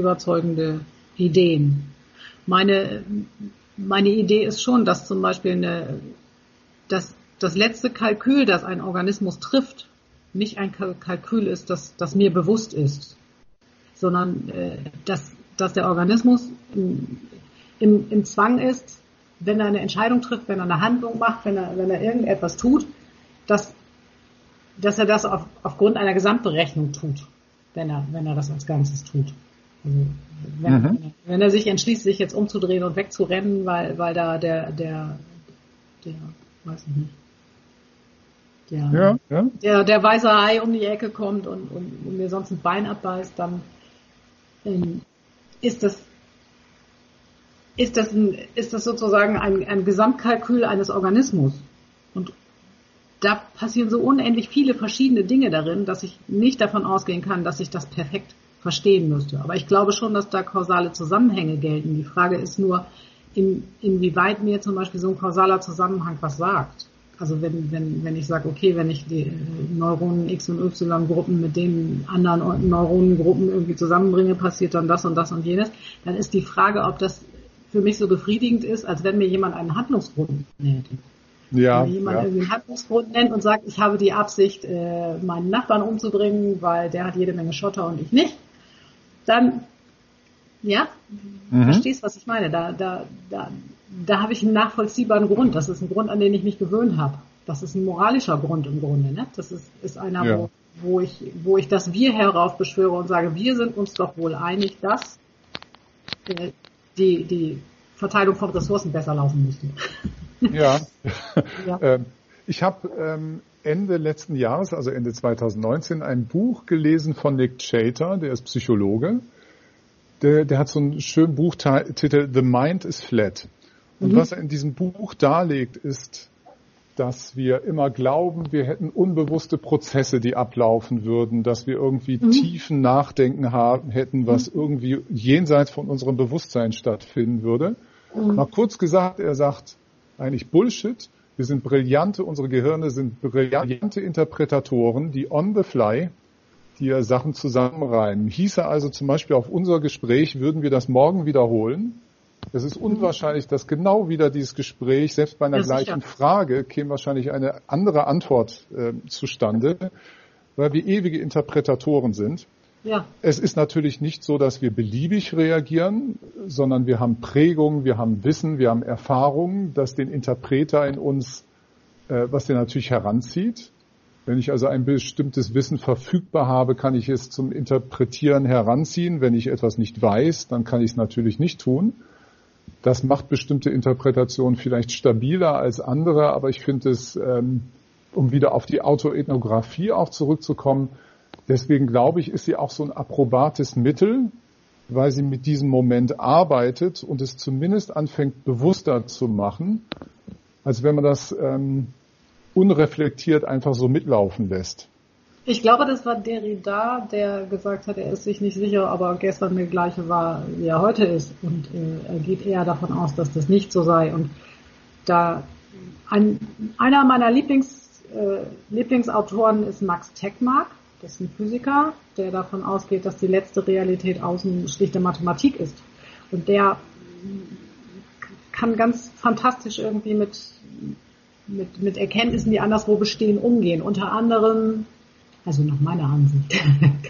Ideen. Meine Idee ist schon, dass zum Beispiel das letzte Kalkül, das ein Organismus trifft, nicht ein Kalkül ist, das mir bewusst ist, sondern dass der Organismus im Zwang ist, wenn er eine Entscheidung trifft, wenn er eine Handlung macht, wenn er irgendetwas tut, dass er das aufgrund einer Gesamtberechnung tut, wenn er das als Ganzes tut. Also wenn er sich entschließt, sich jetzt umzudrehen und wegzurennen, weil da der weiß ich nicht, der weiße Hai um die Ecke kommt und mir sonst ein Bein abbeißt, dann ist das sozusagen ein Gesamtkalkül eines Organismus. Und da passieren so unendlich viele verschiedene Dinge darin, dass ich nicht davon ausgehen kann, dass ich das perfekt verstehen müsste. Aber ich glaube schon, dass da kausale Zusammenhänge gelten. Die Frage ist nur, inwieweit mir zum Beispiel so ein kausaler Zusammenhang was sagt. Also wenn ich sage, okay, wenn ich die Neuronen X und Y-Gruppen mit den anderen Neuronengruppen irgendwie zusammenbringe, passiert dann das und jenes, dann ist die Frage, ob das für mich so befriedigend ist, als wenn mir jemand einen Handlungsgrund hätte. Ja, Wenn jemand irgendwie einen Handlungsgrund nennt und sagt, ich habe die Absicht, meinen Nachbarn umzubringen, weil der hat jede Menge Schotter und ich nicht, dann, ja, verstehst, was ich meine. Da habe ich einen nachvollziehbaren Grund. Das ist ein Grund, an den ich mich gewöhnt habe. Das ist ein moralischer Grund im Grunde. Ne? Das ist einer, wo ich das Wir heraufbeschwöre und sage, wir sind uns doch wohl einig, dass die Verteilung von Ressourcen besser laufen müsste. Ja. Ja. Ich habe Ende letzten Jahres, also Ende 2019, ein Buch gelesen von Nick Chater, der ist Psychologe. Der hat so einen schönen Buchtitel The Mind is Flat. Und was er in diesem Buch darlegt, ist, dass wir immer glauben, wir hätten unbewusste Prozesse, die ablaufen würden, dass wir irgendwie tiefen Nachdenken hätten, was irgendwie jenseits von unserem Bewusstsein stattfinden würde. Mal kurz gesagt, er sagt eigentlich Bullshit. Wir sind unsere Gehirne sind brillante Interpretatoren, die on the fly hier Sachen zusammenreimen. Hieße also zum Beispiel auf unser Gespräch, würden wir das morgen wiederholen. Es ist unwahrscheinlich, dass genau wieder dieses Gespräch, selbst bei einer gleichen Frage, käme wahrscheinlich eine andere Antwort zustande, weil wir ewige Interpretatoren sind. Ja. Es ist natürlich nicht so, dass wir beliebig reagieren, sondern wir haben Prägung, wir haben Wissen, wir haben Erfahrung, das den Interpreter in uns, was den natürlich heranzieht. Wenn ich also ein bestimmtes Wissen verfügbar habe, kann ich es zum Interpretieren heranziehen. Wenn ich etwas nicht weiß, dann kann ich es natürlich nicht tun. Das macht bestimmte Interpretationen vielleicht stabiler als andere, aber ich finde es, um wieder auf die Autoethnographie auch zurückzukommen, deswegen glaube ich, ist sie auch so ein approbates Mittel, weil sie mit diesem Moment arbeitet und es zumindest anfängt bewusster zu machen, als wenn man das unreflektiert einfach so mitlaufen lässt. Ich glaube, das war Derrida, der gesagt hat, er ist sich nicht sicher, aber gestern der gleiche war, wie er heute ist. Und er geht eher davon aus, dass das nicht so sei. Und da einer meiner Lieblingsautoren ist Max Tegmark. Das ist ein Physiker, der davon ausgeht, dass die letzte Realität außen schlichte Mathematik ist. Und der kann ganz fantastisch irgendwie mit Erkenntnissen, die anderswo bestehen, umgehen. Unter anderem, also nach meiner Ansicht,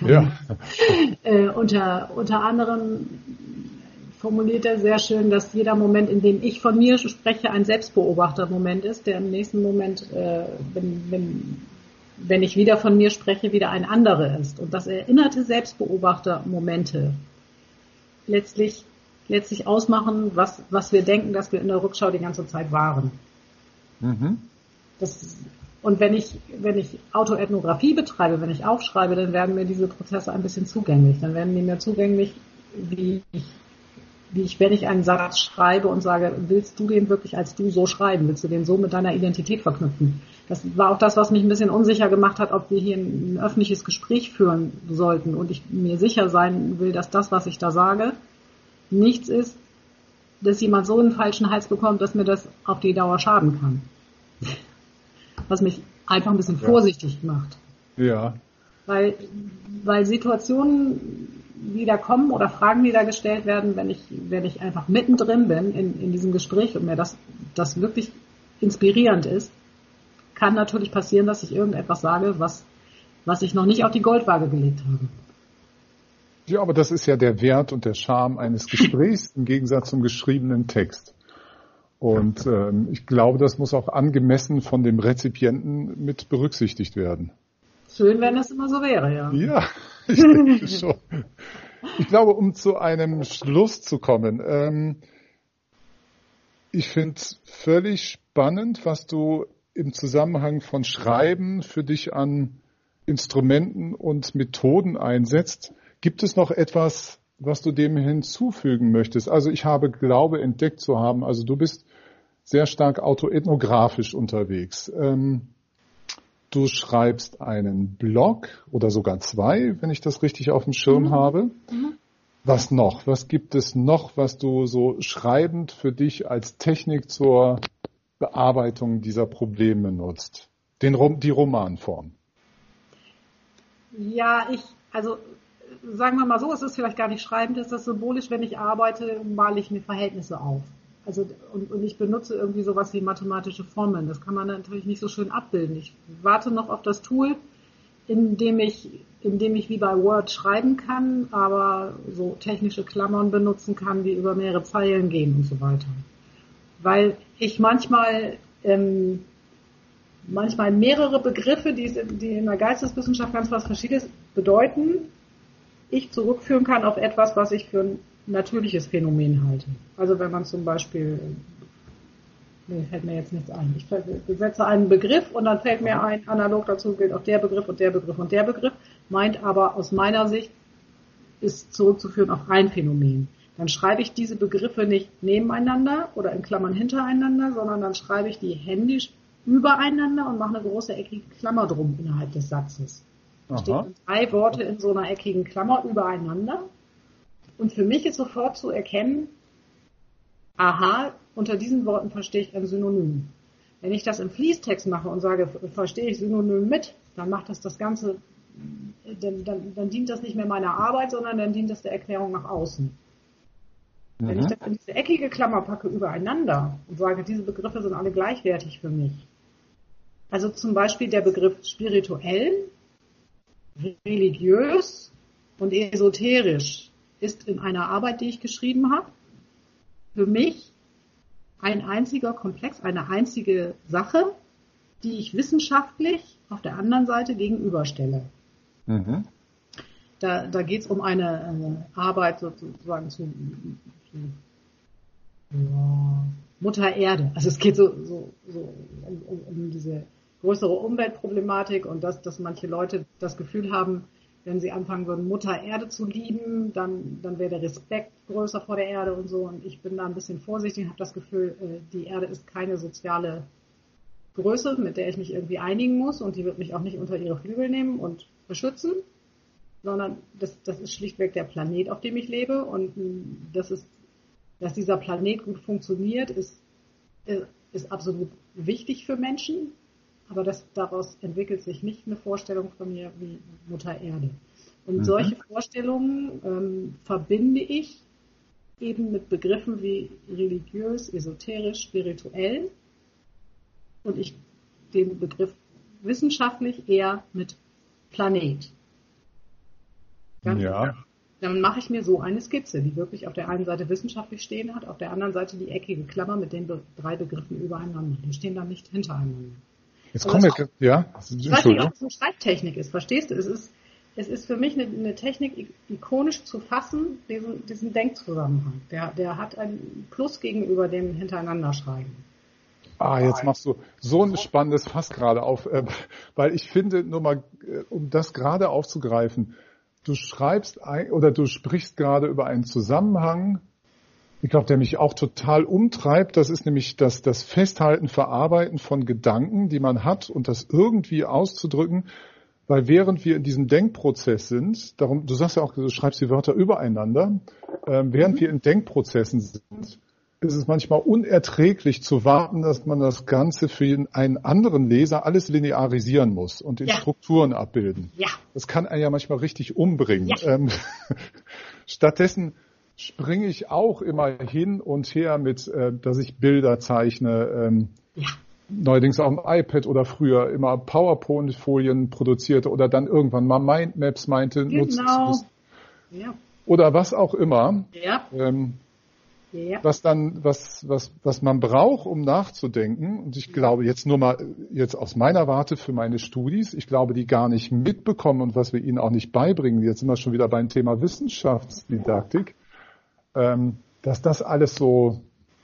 unter anderem formuliert er sehr schön, dass jeder Moment, in dem ich von mir spreche, ein Selbstbeobachter-Moment ist, der im nächsten Moment, wenn ich wieder von mir spreche, wieder ein anderer ist. Und dass erinnerte Selbstbeobachter-Momente letztlich ausmachen, was wir denken, dass wir in der Rückschau die ganze Zeit waren. Und wenn ich Autoethnographie betreibe, wenn ich aufschreibe, dann werden mir diese Prozesse ein bisschen zugänglich. Dann werden die mir zugänglich, wenn ich einen Satz schreibe und sage, willst du den wirklich als du so schreiben? Willst du den so mit deiner Identität verknüpfen? Das war auch das, was mich ein bisschen unsicher gemacht hat, ob wir hier ein öffentliches Gespräch führen sollten und ich mir sicher sein will, dass das, was ich da sage, nichts ist, dass jemand so einen falschen Hals bekommt, dass mir das auf die Dauer schaden kann. Was mich einfach ein bisschen vorsichtig macht. Ja. Weil Situationen wieder kommen oder Fragen wieder gestellt werden, wenn ich einfach mittendrin bin in diesem Gespräch und mir das wirklich inspirierend ist, kann natürlich passieren, dass ich irgendetwas sage, was ich noch nicht auf die Goldwaage gelegt habe. Ja, aber das ist ja der Wert und der Charme eines Gesprächs im Gegensatz zum geschriebenen Text. Und ich glaube, das muss auch angemessen von dem Rezipienten mit berücksichtigt werden. Schön, wenn das immer so wäre, ja. Ja, ich denke schon. Ich glaube, um zu einem Schluss zu kommen, ich finde es völlig spannend, was du im Zusammenhang von Schreiben für dich an Instrumenten und Methoden einsetzt. Gibt es noch etwas, was du dem hinzufügen möchtest? Also ich glaube entdeckt zu haben, also du bist sehr stark autoethnografisch unterwegs. Du schreibst einen Blog oder sogar 2, wenn ich das richtig auf dem Schirm habe. Was noch? Was gibt es noch, was du so schreibend für dich als Technik zur Bearbeitung dieser Probleme nutzt? Die Romanform. Ja, also sagen wir mal so, es ist vielleicht gar nicht schreibend, es ist das symbolisch, wenn ich arbeite, male ich mir Verhältnisse auf. also und ich benutze irgendwie sowas wie mathematische Formeln. Das kann man natürlich nicht so schön abbilden. Ich warte noch auf das Tool, in dem ich wie bei Word schreiben kann, aber so technische Klammern benutzen kann, die über mehrere Zeilen gehen und so weiter. Weil ich manchmal mehrere Begriffe, die in der Geisteswissenschaft ganz was Verschiedenes bedeuten, ich zurückführen kann auf etwas, was ich für ein natürliches Phänomen halte. Also wenn man zum Beispiel, fällt mir jetzt nichts ein. Ich setze einen Begriff und dann fällt mir ein, analog dazu gilt auch der Begriff und der Begriff und der Begriff, meint aber aus meiner Sicht, ist zurückzuführen auf ein Phänomen. Dann schreibe ich diese Begriffe nicht nebeneinander oder in Klammern hintereinander, sondern dann schreibe ich die händisch übereinander und mache eine große eckige Klammer drum innerhalb des Satzes. Da stehen 3 Worte in so einer eckigen Klammer übereinander. Und für mich ist sofort zu erkennen, aha, unter diesen Worten verstehe ich ein Synonym. Wenn ich das im Fließtext mache und sage, verstehe ich Synonym mit, dann macht das Ganze, dann dient das nicht mehr meiner Arbeit, sondern dann dient das der Erklärung nach außen. Wenn ich das in diese eckige Klammer packe übereinander und sage, diese Begriffe sind alle gleichwertig für mich. Also zum Beispiel der Begriff spirituell, religiös und esoterisch ist in einer Arbeit, die ich geschrieben habe, für mich ein einziger Komplex, eine einzige Sache, die ich wissenschaftlich auf der anderen Seite gegenüberstelle. Mhm. Da geht es um eine Arbeit sozusagen zu Mutter Erde. Also es geht so um diese größere Umweltproblematik und dass manche Leute das Gefühl haben, wenn sie anfangen würden, Mutter Erde zu lieben, dann wäre der Respekt größer vor der Erde und so. Und ich bin da ein bisschen vorsichtig und habe das Gefühl, die Erde ist keine soziale Größe, mit der ich mich irgendwie einigen muss und die wird mich auch nicht unter ihre Flügel nehmen und beschützen, sondern das ist schlichtweg der Planet, auf dem ich lebe und dass dieser Planet gut funktioniert, ist absolut wichtig für Menschen. Aber daraus entwickelt sich nicht eine Vorstellung von mir wie Mutter Erde. Und solche Vorstellungen verbinde ich eben mit Begriffen wie religiös, esoterisch, spirituell und ich den Begriff wissenschaftlich eher mit Planet. Dann mache ich mir so eine Skizze, die wirklich auf der einen Seite wissenschaftlich stehen hat, auf der anderen Seite die eckige Klammer mit den 3 Begriffen übereinander. Die stehen dann nicht hintereinander. Jetzt kommen wir, ja. Ich weiß nicht, ob es eine Schreibtechnik ist, verstehst du? Es ist für mich eine Technik, ikonisch zu fassen, diesen Denkzusammenhang. Der hat ein Plus gegenüber dem Hintereinanderschreiben. Jetzt machst du so ein spannendes Fass gerade auf, weil ich finde, nur mal, um das gerade aufzugreifen, du sprichst gerade über einen Zusammenhang, ich glaube, der mich auch total umtreibt, das ist nämlich das Festhalten, Verarbeiten von Gedanken, die man hat und das irgendwie auszudrücken, weil während wir in diesem Denkprozess sind, darum, du sagst ja auch, du schreibst die Wörter übereinander, während wir in Denkprozessen sind, ist es manchmal unerträglich zu warten, dass man das Ganze für einen anderen Leser alles linearisieren muss und in Strukturen abbilden. Ja. Das kann einen ja manchmal richtig umbringen. Ja. Stattdessen springe ich auch immer hin und her mit, dass ich Bilder zeichne, neuerdings auf dem iPad oder früher immer PowerPoint-Folien produzierte oder dann irgendwann mal Mindmaps meinte, genau. Ja. Oder was auch immer. Ja. Was man braucht, um nachzudenken. Und ich glaube jetzt aus meiner Warte für meine Studis, ich glaube, die gar nicht mitbekommen und was wir ihnen auch nicht beibringen. Jetzt sind wir schon wieder beim Thema Wissenschaftsdidaktik. Dass das alles so,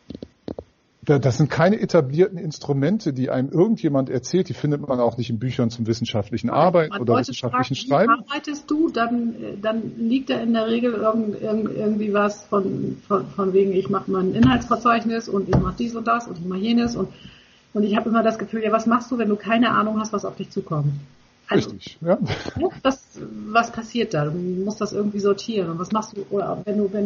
das sind keine etablierten Instrumente, die einem irgendjemand erzählt, die findet man auch nicht in Büchern zum wissenschaftlichen Arbeiten oder wissenschaftlichen Schreiben. Wie arbeitest du, dann liegt da in der Regel irgendwie was von wegen, ich mache mal ein Inhaltsverzeichnis und ich mache dies und das und ich mache jenes und ich habe immer das Gefühl, ja, was machst du, wenn du keine Ahnung hast, was auf dich zukommt? Also, richtig, ja. Was passiert da? Du musst das irgendwie sortieren. Und was machst du, oder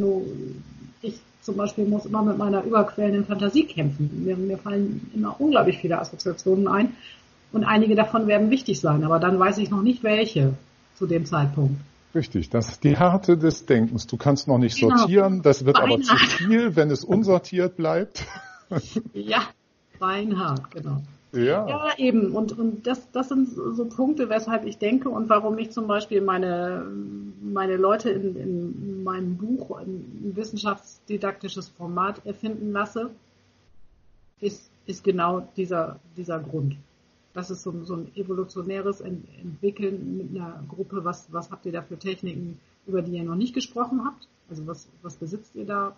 ich zum Beispiel muss immer mit meiner überquellenden Fantasie kämpfen. Mir fallen immer unglaublich viele Assoziationen ein und einige davon werden wichtig sein, aber dann weiß ich noch nicht welche zu dem Zeitpunkt. Richtig, das ist die Härte des Denkens. Du kannst noch nicht sortieren, das wird aber zu viel, wenn es unsortiert bleibt. Ja, beinhart, genau. Ja, eben. Und das sind so Punkte, weshalb ich denke und warum ich zum Beispiel meine Leute in meinem Buch ein wissenschaftsdidaktisches Format erfinden lasse, ist genau dieser Grund. Das ist so ein evolutionäres Entwickeln mit einer Gruppe. Was habt ihr da für Techniken, über die ihr noch nicht gesprochen habt? Also was besitzt ihr da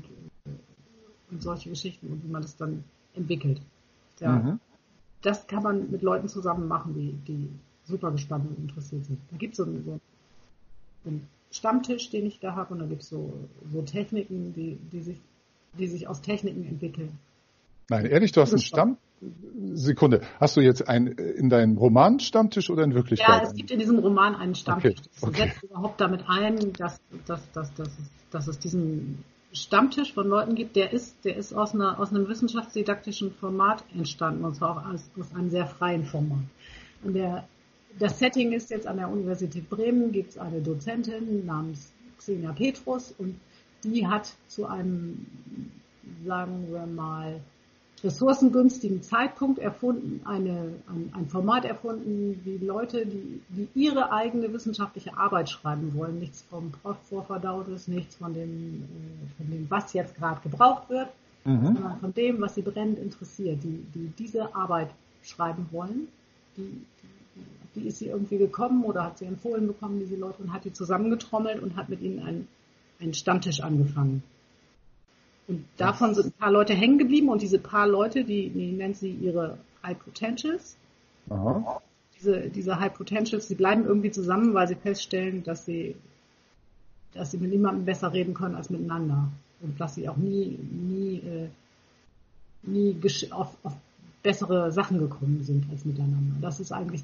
und solche Geschichten und wie man das dann entwickelt. Ja, das kann man mit Leuten zusammen machen, die super gespannt und interessiert sind. Da gibt es so einen Stammtisch, den ich da habe, und da gibt es so Techniken, die sich aus Techniken entwickeln. Nein, ehrlich, du hast einen Sekunde. Hast du jetzt in deinem Roman Stammtisch oder in Wirklichkeit? Ja, es gibt in diesem Roman einen Stammtisch. Okay. Das setzt überhaupt damit ein, dass es diesen Stammtisch von Leuten gibt, der ist aus einem wissenschaftsdidaktischen Format entstanden, und zwar auch aus einem sehr freien Format. Und das Setting ist jetzt an der Universität Bremen, gibt es eine Dozentin namens Xenia Petrus, und die hat zu einem, sagen wir mal, ressourcengünstigen Zeitpunkt ein Format erfunden, wie Leute, die ihre eigene wissenschaftliche Arbeit schreiben wollen, nichts vom Prof vorverdautes, nichts von dem, was jetzt gerade gebraucht wird, sondern von dem, was sie brennend interessiert, die diese Arbeit schreiben wollen, die ist sie irgendwie gekommen oder hat sie empfohlen bekommen, diese Leute, und hat die zusammengetrommelt und hat mit ihnen einen Stammtisch angefangen. Und davon sind ein paar Leute hängen geblieben, und diese paar Leute, die nennt sie ihre High Potentials. Aha. Diese High Potentials, die bleiben irgendwie zusammen, weil sie feststellen, dass sie mit niemandem besser reden können als miteinander. Und dass sie auch nie auf bessere Sachen gekommen sind als miteinander. Das ist eigentlich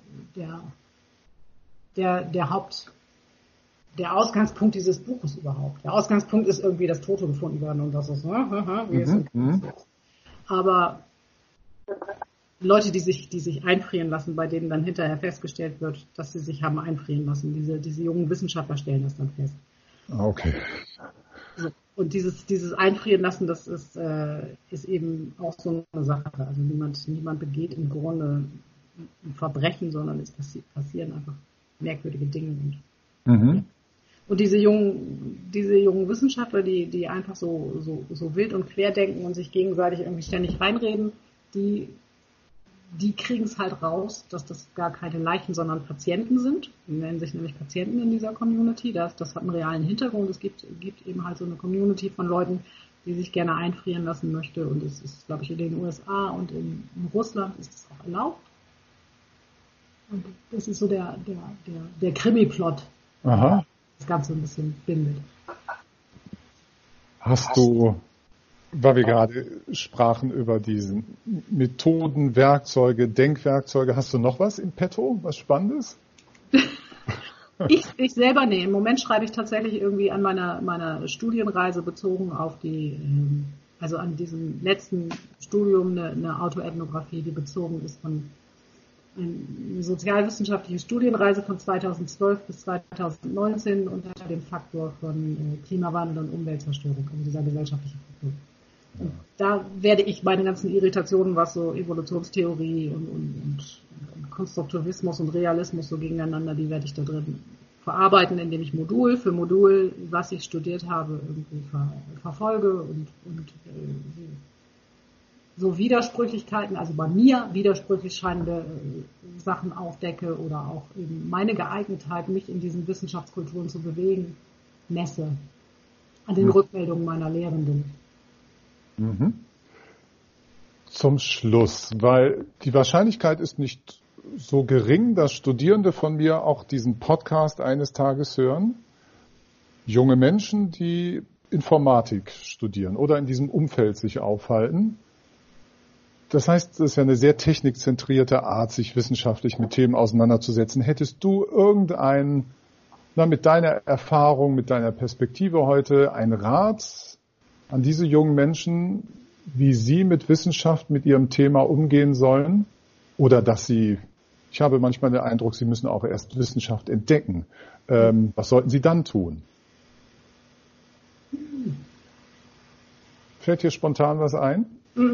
der Ausgangspunkt dieses Buches überhaupt. Der Ausgangspunkt ist irgendwie das Tote gefunden worden, und das ist, wie es ist. Aber Leute, die sich einfrieren lassen, bei denen dann hinterher festgestellt wird, dass sie sich haben einfrieren lassen. Diese jungen Wissenschaftler stellen das dann fest. Okay. So. Und dieses Einfrieren lassen, das ist eben auch so eine Sache. Also niemand begeht im Grunde ein Verbrechen, sondern es passieren einfach merkwürdige Dinge. Und diese jungen Wissenschaftler, die einfach so wild und quer denken und sich gegenseitig irgendwie ständig reinreden, die kriegen es halt raus, dass das gar keine Leichen, sondern Patienten sind. Die nennen sich nämlich Patienten in dieser Community. Das hat einen realen Hintergrund. Es gibt eben halt so eine Community von Leuten, die sich gerne einfrieren lassen möchte. Und es ist, glaube ich, in den USA und in Russland ist es auch erlaubt. Und das ist so der Krimi-Plot. Aha. Das Ganze ein bisschen bindet. Hast du, weil wir gerade sprachen über diese Methoden, Werkzeuge, Denkwerkzeuge, hast du noch was im Petto, was Spannendes? Ich selber, nee. Im Moment schreibe ich tatsächlich irgendwie an meiner Studienreise bezogen auf also an diesem letzten Studium eine Autoethnographie, die bezogen ist von eine sozialwissenschaftliche Studienreise von 2012 bis 2019 unter dem Faktor von Klimawandel und Umweltzerstörung, also dieser gesellschaftliche Faktor. Und da werde ich meine ganzen Irritationen, was so Evolutionstheorie und Konstruktivismus und Realismus so gegeneinander, die werde ich da drin verarbeiten, indem ich Modul für Modul, was ich studiert habe, irgendwie verfolge und so Widersprüchlichkeiten, also bei mir widersprüchlich scheinende Sachen aufdecke oder auch eben meine Geeignetheit, mich in diesen Wissenschaftskulturen zu bewegen, messe an den Rückmeldungen meiner Lehrenden. Zum Schluss, weil die Wahrscheinlichkeit ist nicht so gering, dass Studierende von mir auch diesen Podcast eines Tages hören. Junge Menschen, die Informatik studieren oder in diesem Umfeld sich aufhalten. Das heißt, es ist ja eine sehr technikzentrierte Art, sich wissenschaftlich mit Themen auseinanderzusetzen. Hättest du mit deiner Erfahrung, mit deiner Perspektive heute einen Rat an diese jungen Menschen, wie sie mit Wissenschaft, mit ihrem Thema umgehen sollen? Oder ich habe manchmal den Eindruck, sie müssen auch erst Wissenschaft entdecken. Was sollten Sie dann tun? Fällt dir spontan was ein?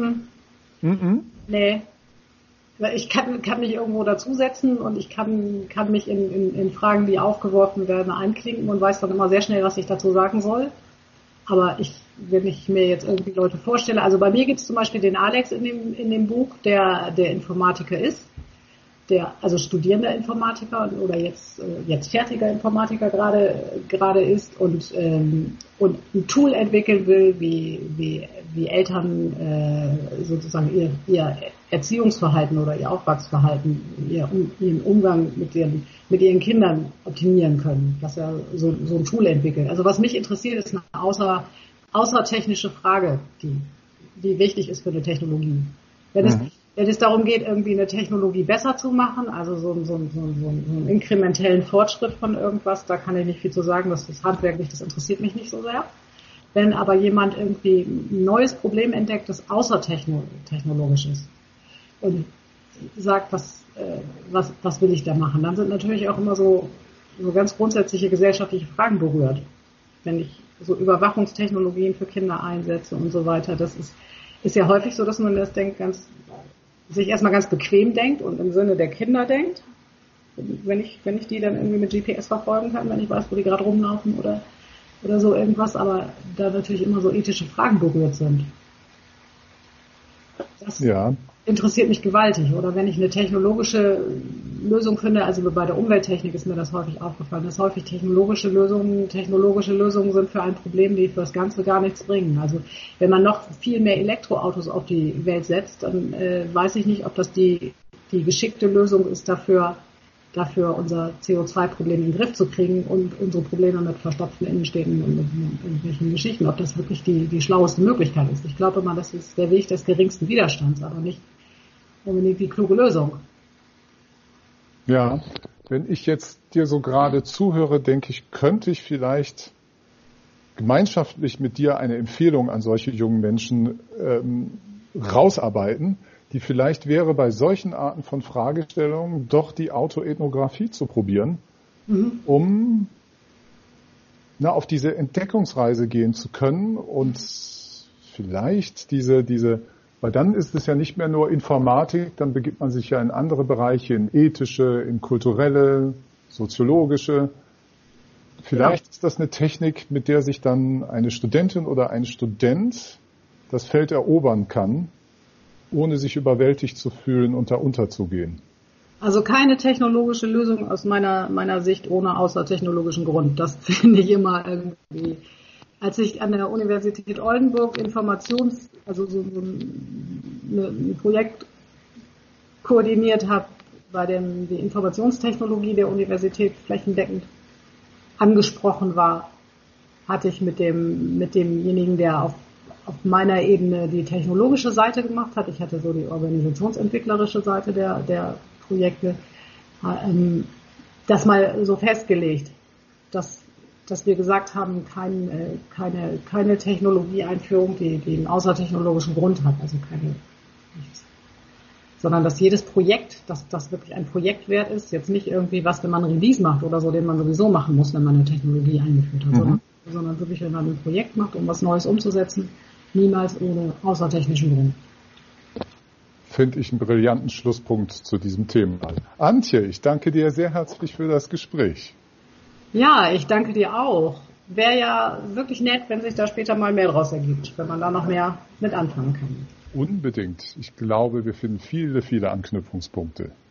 Nee. Ich kann mich irgendwo dazusetzen und ich kann mich in Fragen, die aufgeworfen werden, einklinken und weiß dann immer sehr schnell, was ich dazu sagen soll. Aber wenn ich mir jetzt irgendwie Leute vorstelle, also bei mir gibt es zum Beispiel den Alex in dem Buch, der Informatiker ist, also studierender Informatiker oder jetzt fertiger Informatiker gerade ist und ein Tool entwickeln will, wie Eltern sozusagen ihr Erziehungsverhalten oder ihr Aufwachsverhalten, ihren Umgang mit ihren Kindern optimieren können, dass er so ein Tool entwickelt. Also was mich interessiert, ist eine außertechnische Frage, die wichtig ist für eine Technologie. Wenn es darum geht, irgendwie eine Technologie besser zu machen, also so einen inkrementellen Fortschritt von irgendwas, da kann ich nicht viel zu sagen, das ist handwerklich, das interessiert mich nicht so sehr. Wenn aber jemand irgendwie ein neues Problem entdeckt, das außertechnologisch ist und sagt, was will ich da machen, dann sind natürlich auch immer so ganz grundsätzliche gesellschaftliche Fragen berührt. Wenn ich so Überwachungstechnologien für Kinder einsetze und so weiter, das ist ja häufig so, dass man das sich erstmal ganz bequem denkt und im Sinne der Kinder denkt. Wenn ich die dann irgendwie mit GPS verfolgen kann, wenn ich weiß, wo die gerade rumlaufen oder so irgendwas, aber da natürlich immer so ethische Fragen berührt sind. Das interessiert mich gewaltig. Oder wenn ich eine technologische Lösung finde, also bei der Umwelttechnik ist mir das häufig aufgefallen, dass häufig technologische Lösungen sind für ein Problem, die für das Ganze gar nichts bringen. Also wenn man noch viel mehr Elektroautos auf die Welt setzt, dann weiß ich nicht, ob das die geschickte Lösung ist dafür unser CO2-Problem in den Griff zu kriegen und unsere Probleme mit verstopften Innenstädten und mit irgendwelchen Geschichten, ob das wirklich die schlaueste Möglichkeit ist. Ich glaube immer, das ist der Weg des geringsten Widerstands, aber nicht unbedingt die kluge Lösung. Ja, wenn ich jetzt dir so gerade zuhöre, denke ich, könnte ich vielleicht gemeinschaftlich mit dir eine Empfehlung an solche jungen Menschen rausarbeiten, die vielleicht wäre, bei solchen Arten von Fragestellungen doch die Autoethnographie zu probieren, um auf diese Entdeckungsreise gehen zu können und vielleicht weil dann ist es ja nicht mehr nur Informatik, dann begibt man sich ja in andere Bereiche, in ethische, in kulturelle, soziologische. Vielleicht ist das eine Technik, mit der sich dann eine Studentin oder ein Student das Feld erobern kann, ohne sich überwältigt zu fühlen und da unterzugehen. Also keine technologische Lösung aus meiner Sicht ohne außertechnologischen Grund. Das finde ich immer irgendwie. Als ich an der Universität Oldenburg also so ein Projekt koordiniert habe, bei dem die Informationstechnologie der Universität flächendeckend angesprochen war, hatte ich mit demjenigen, der auf meiner Ebene die technologische Seite gemacht hat. Ich hatte so die organisationsentwicklerische Seite der Projekte, das mal so festgelegt, dass wir gesagt haben, keine Technologieeinführung, die einen außertechnologischen Grund hat, also nichts. Sondern dass jedes Projekt, dass das wirklich ein Projekt wert ist, jetzt nicht irgendwie was, wenn man einen Release macht oder so, den man sowieso machen muss, wenn man eine Technologie eingeführt hat, sondern wirklich, wenn man ein Projekt macht, um was Neues umzusetzen, niemals ohne außertechnischen Grund. Finde ich einen brillanten Schlusspunkt zu diesem Thema. Antje, ich danke dir sehr herzlich für das Gespräch. Ja, ich danke dir auch. Wäre ja wirklich nett, wenn sich da später mal mehr draus ergibt, wenn man da noch mehr mit anfangen kann. Unbedingt. Ich glaube, wir finden viele, viele Anknüpfungspunkte.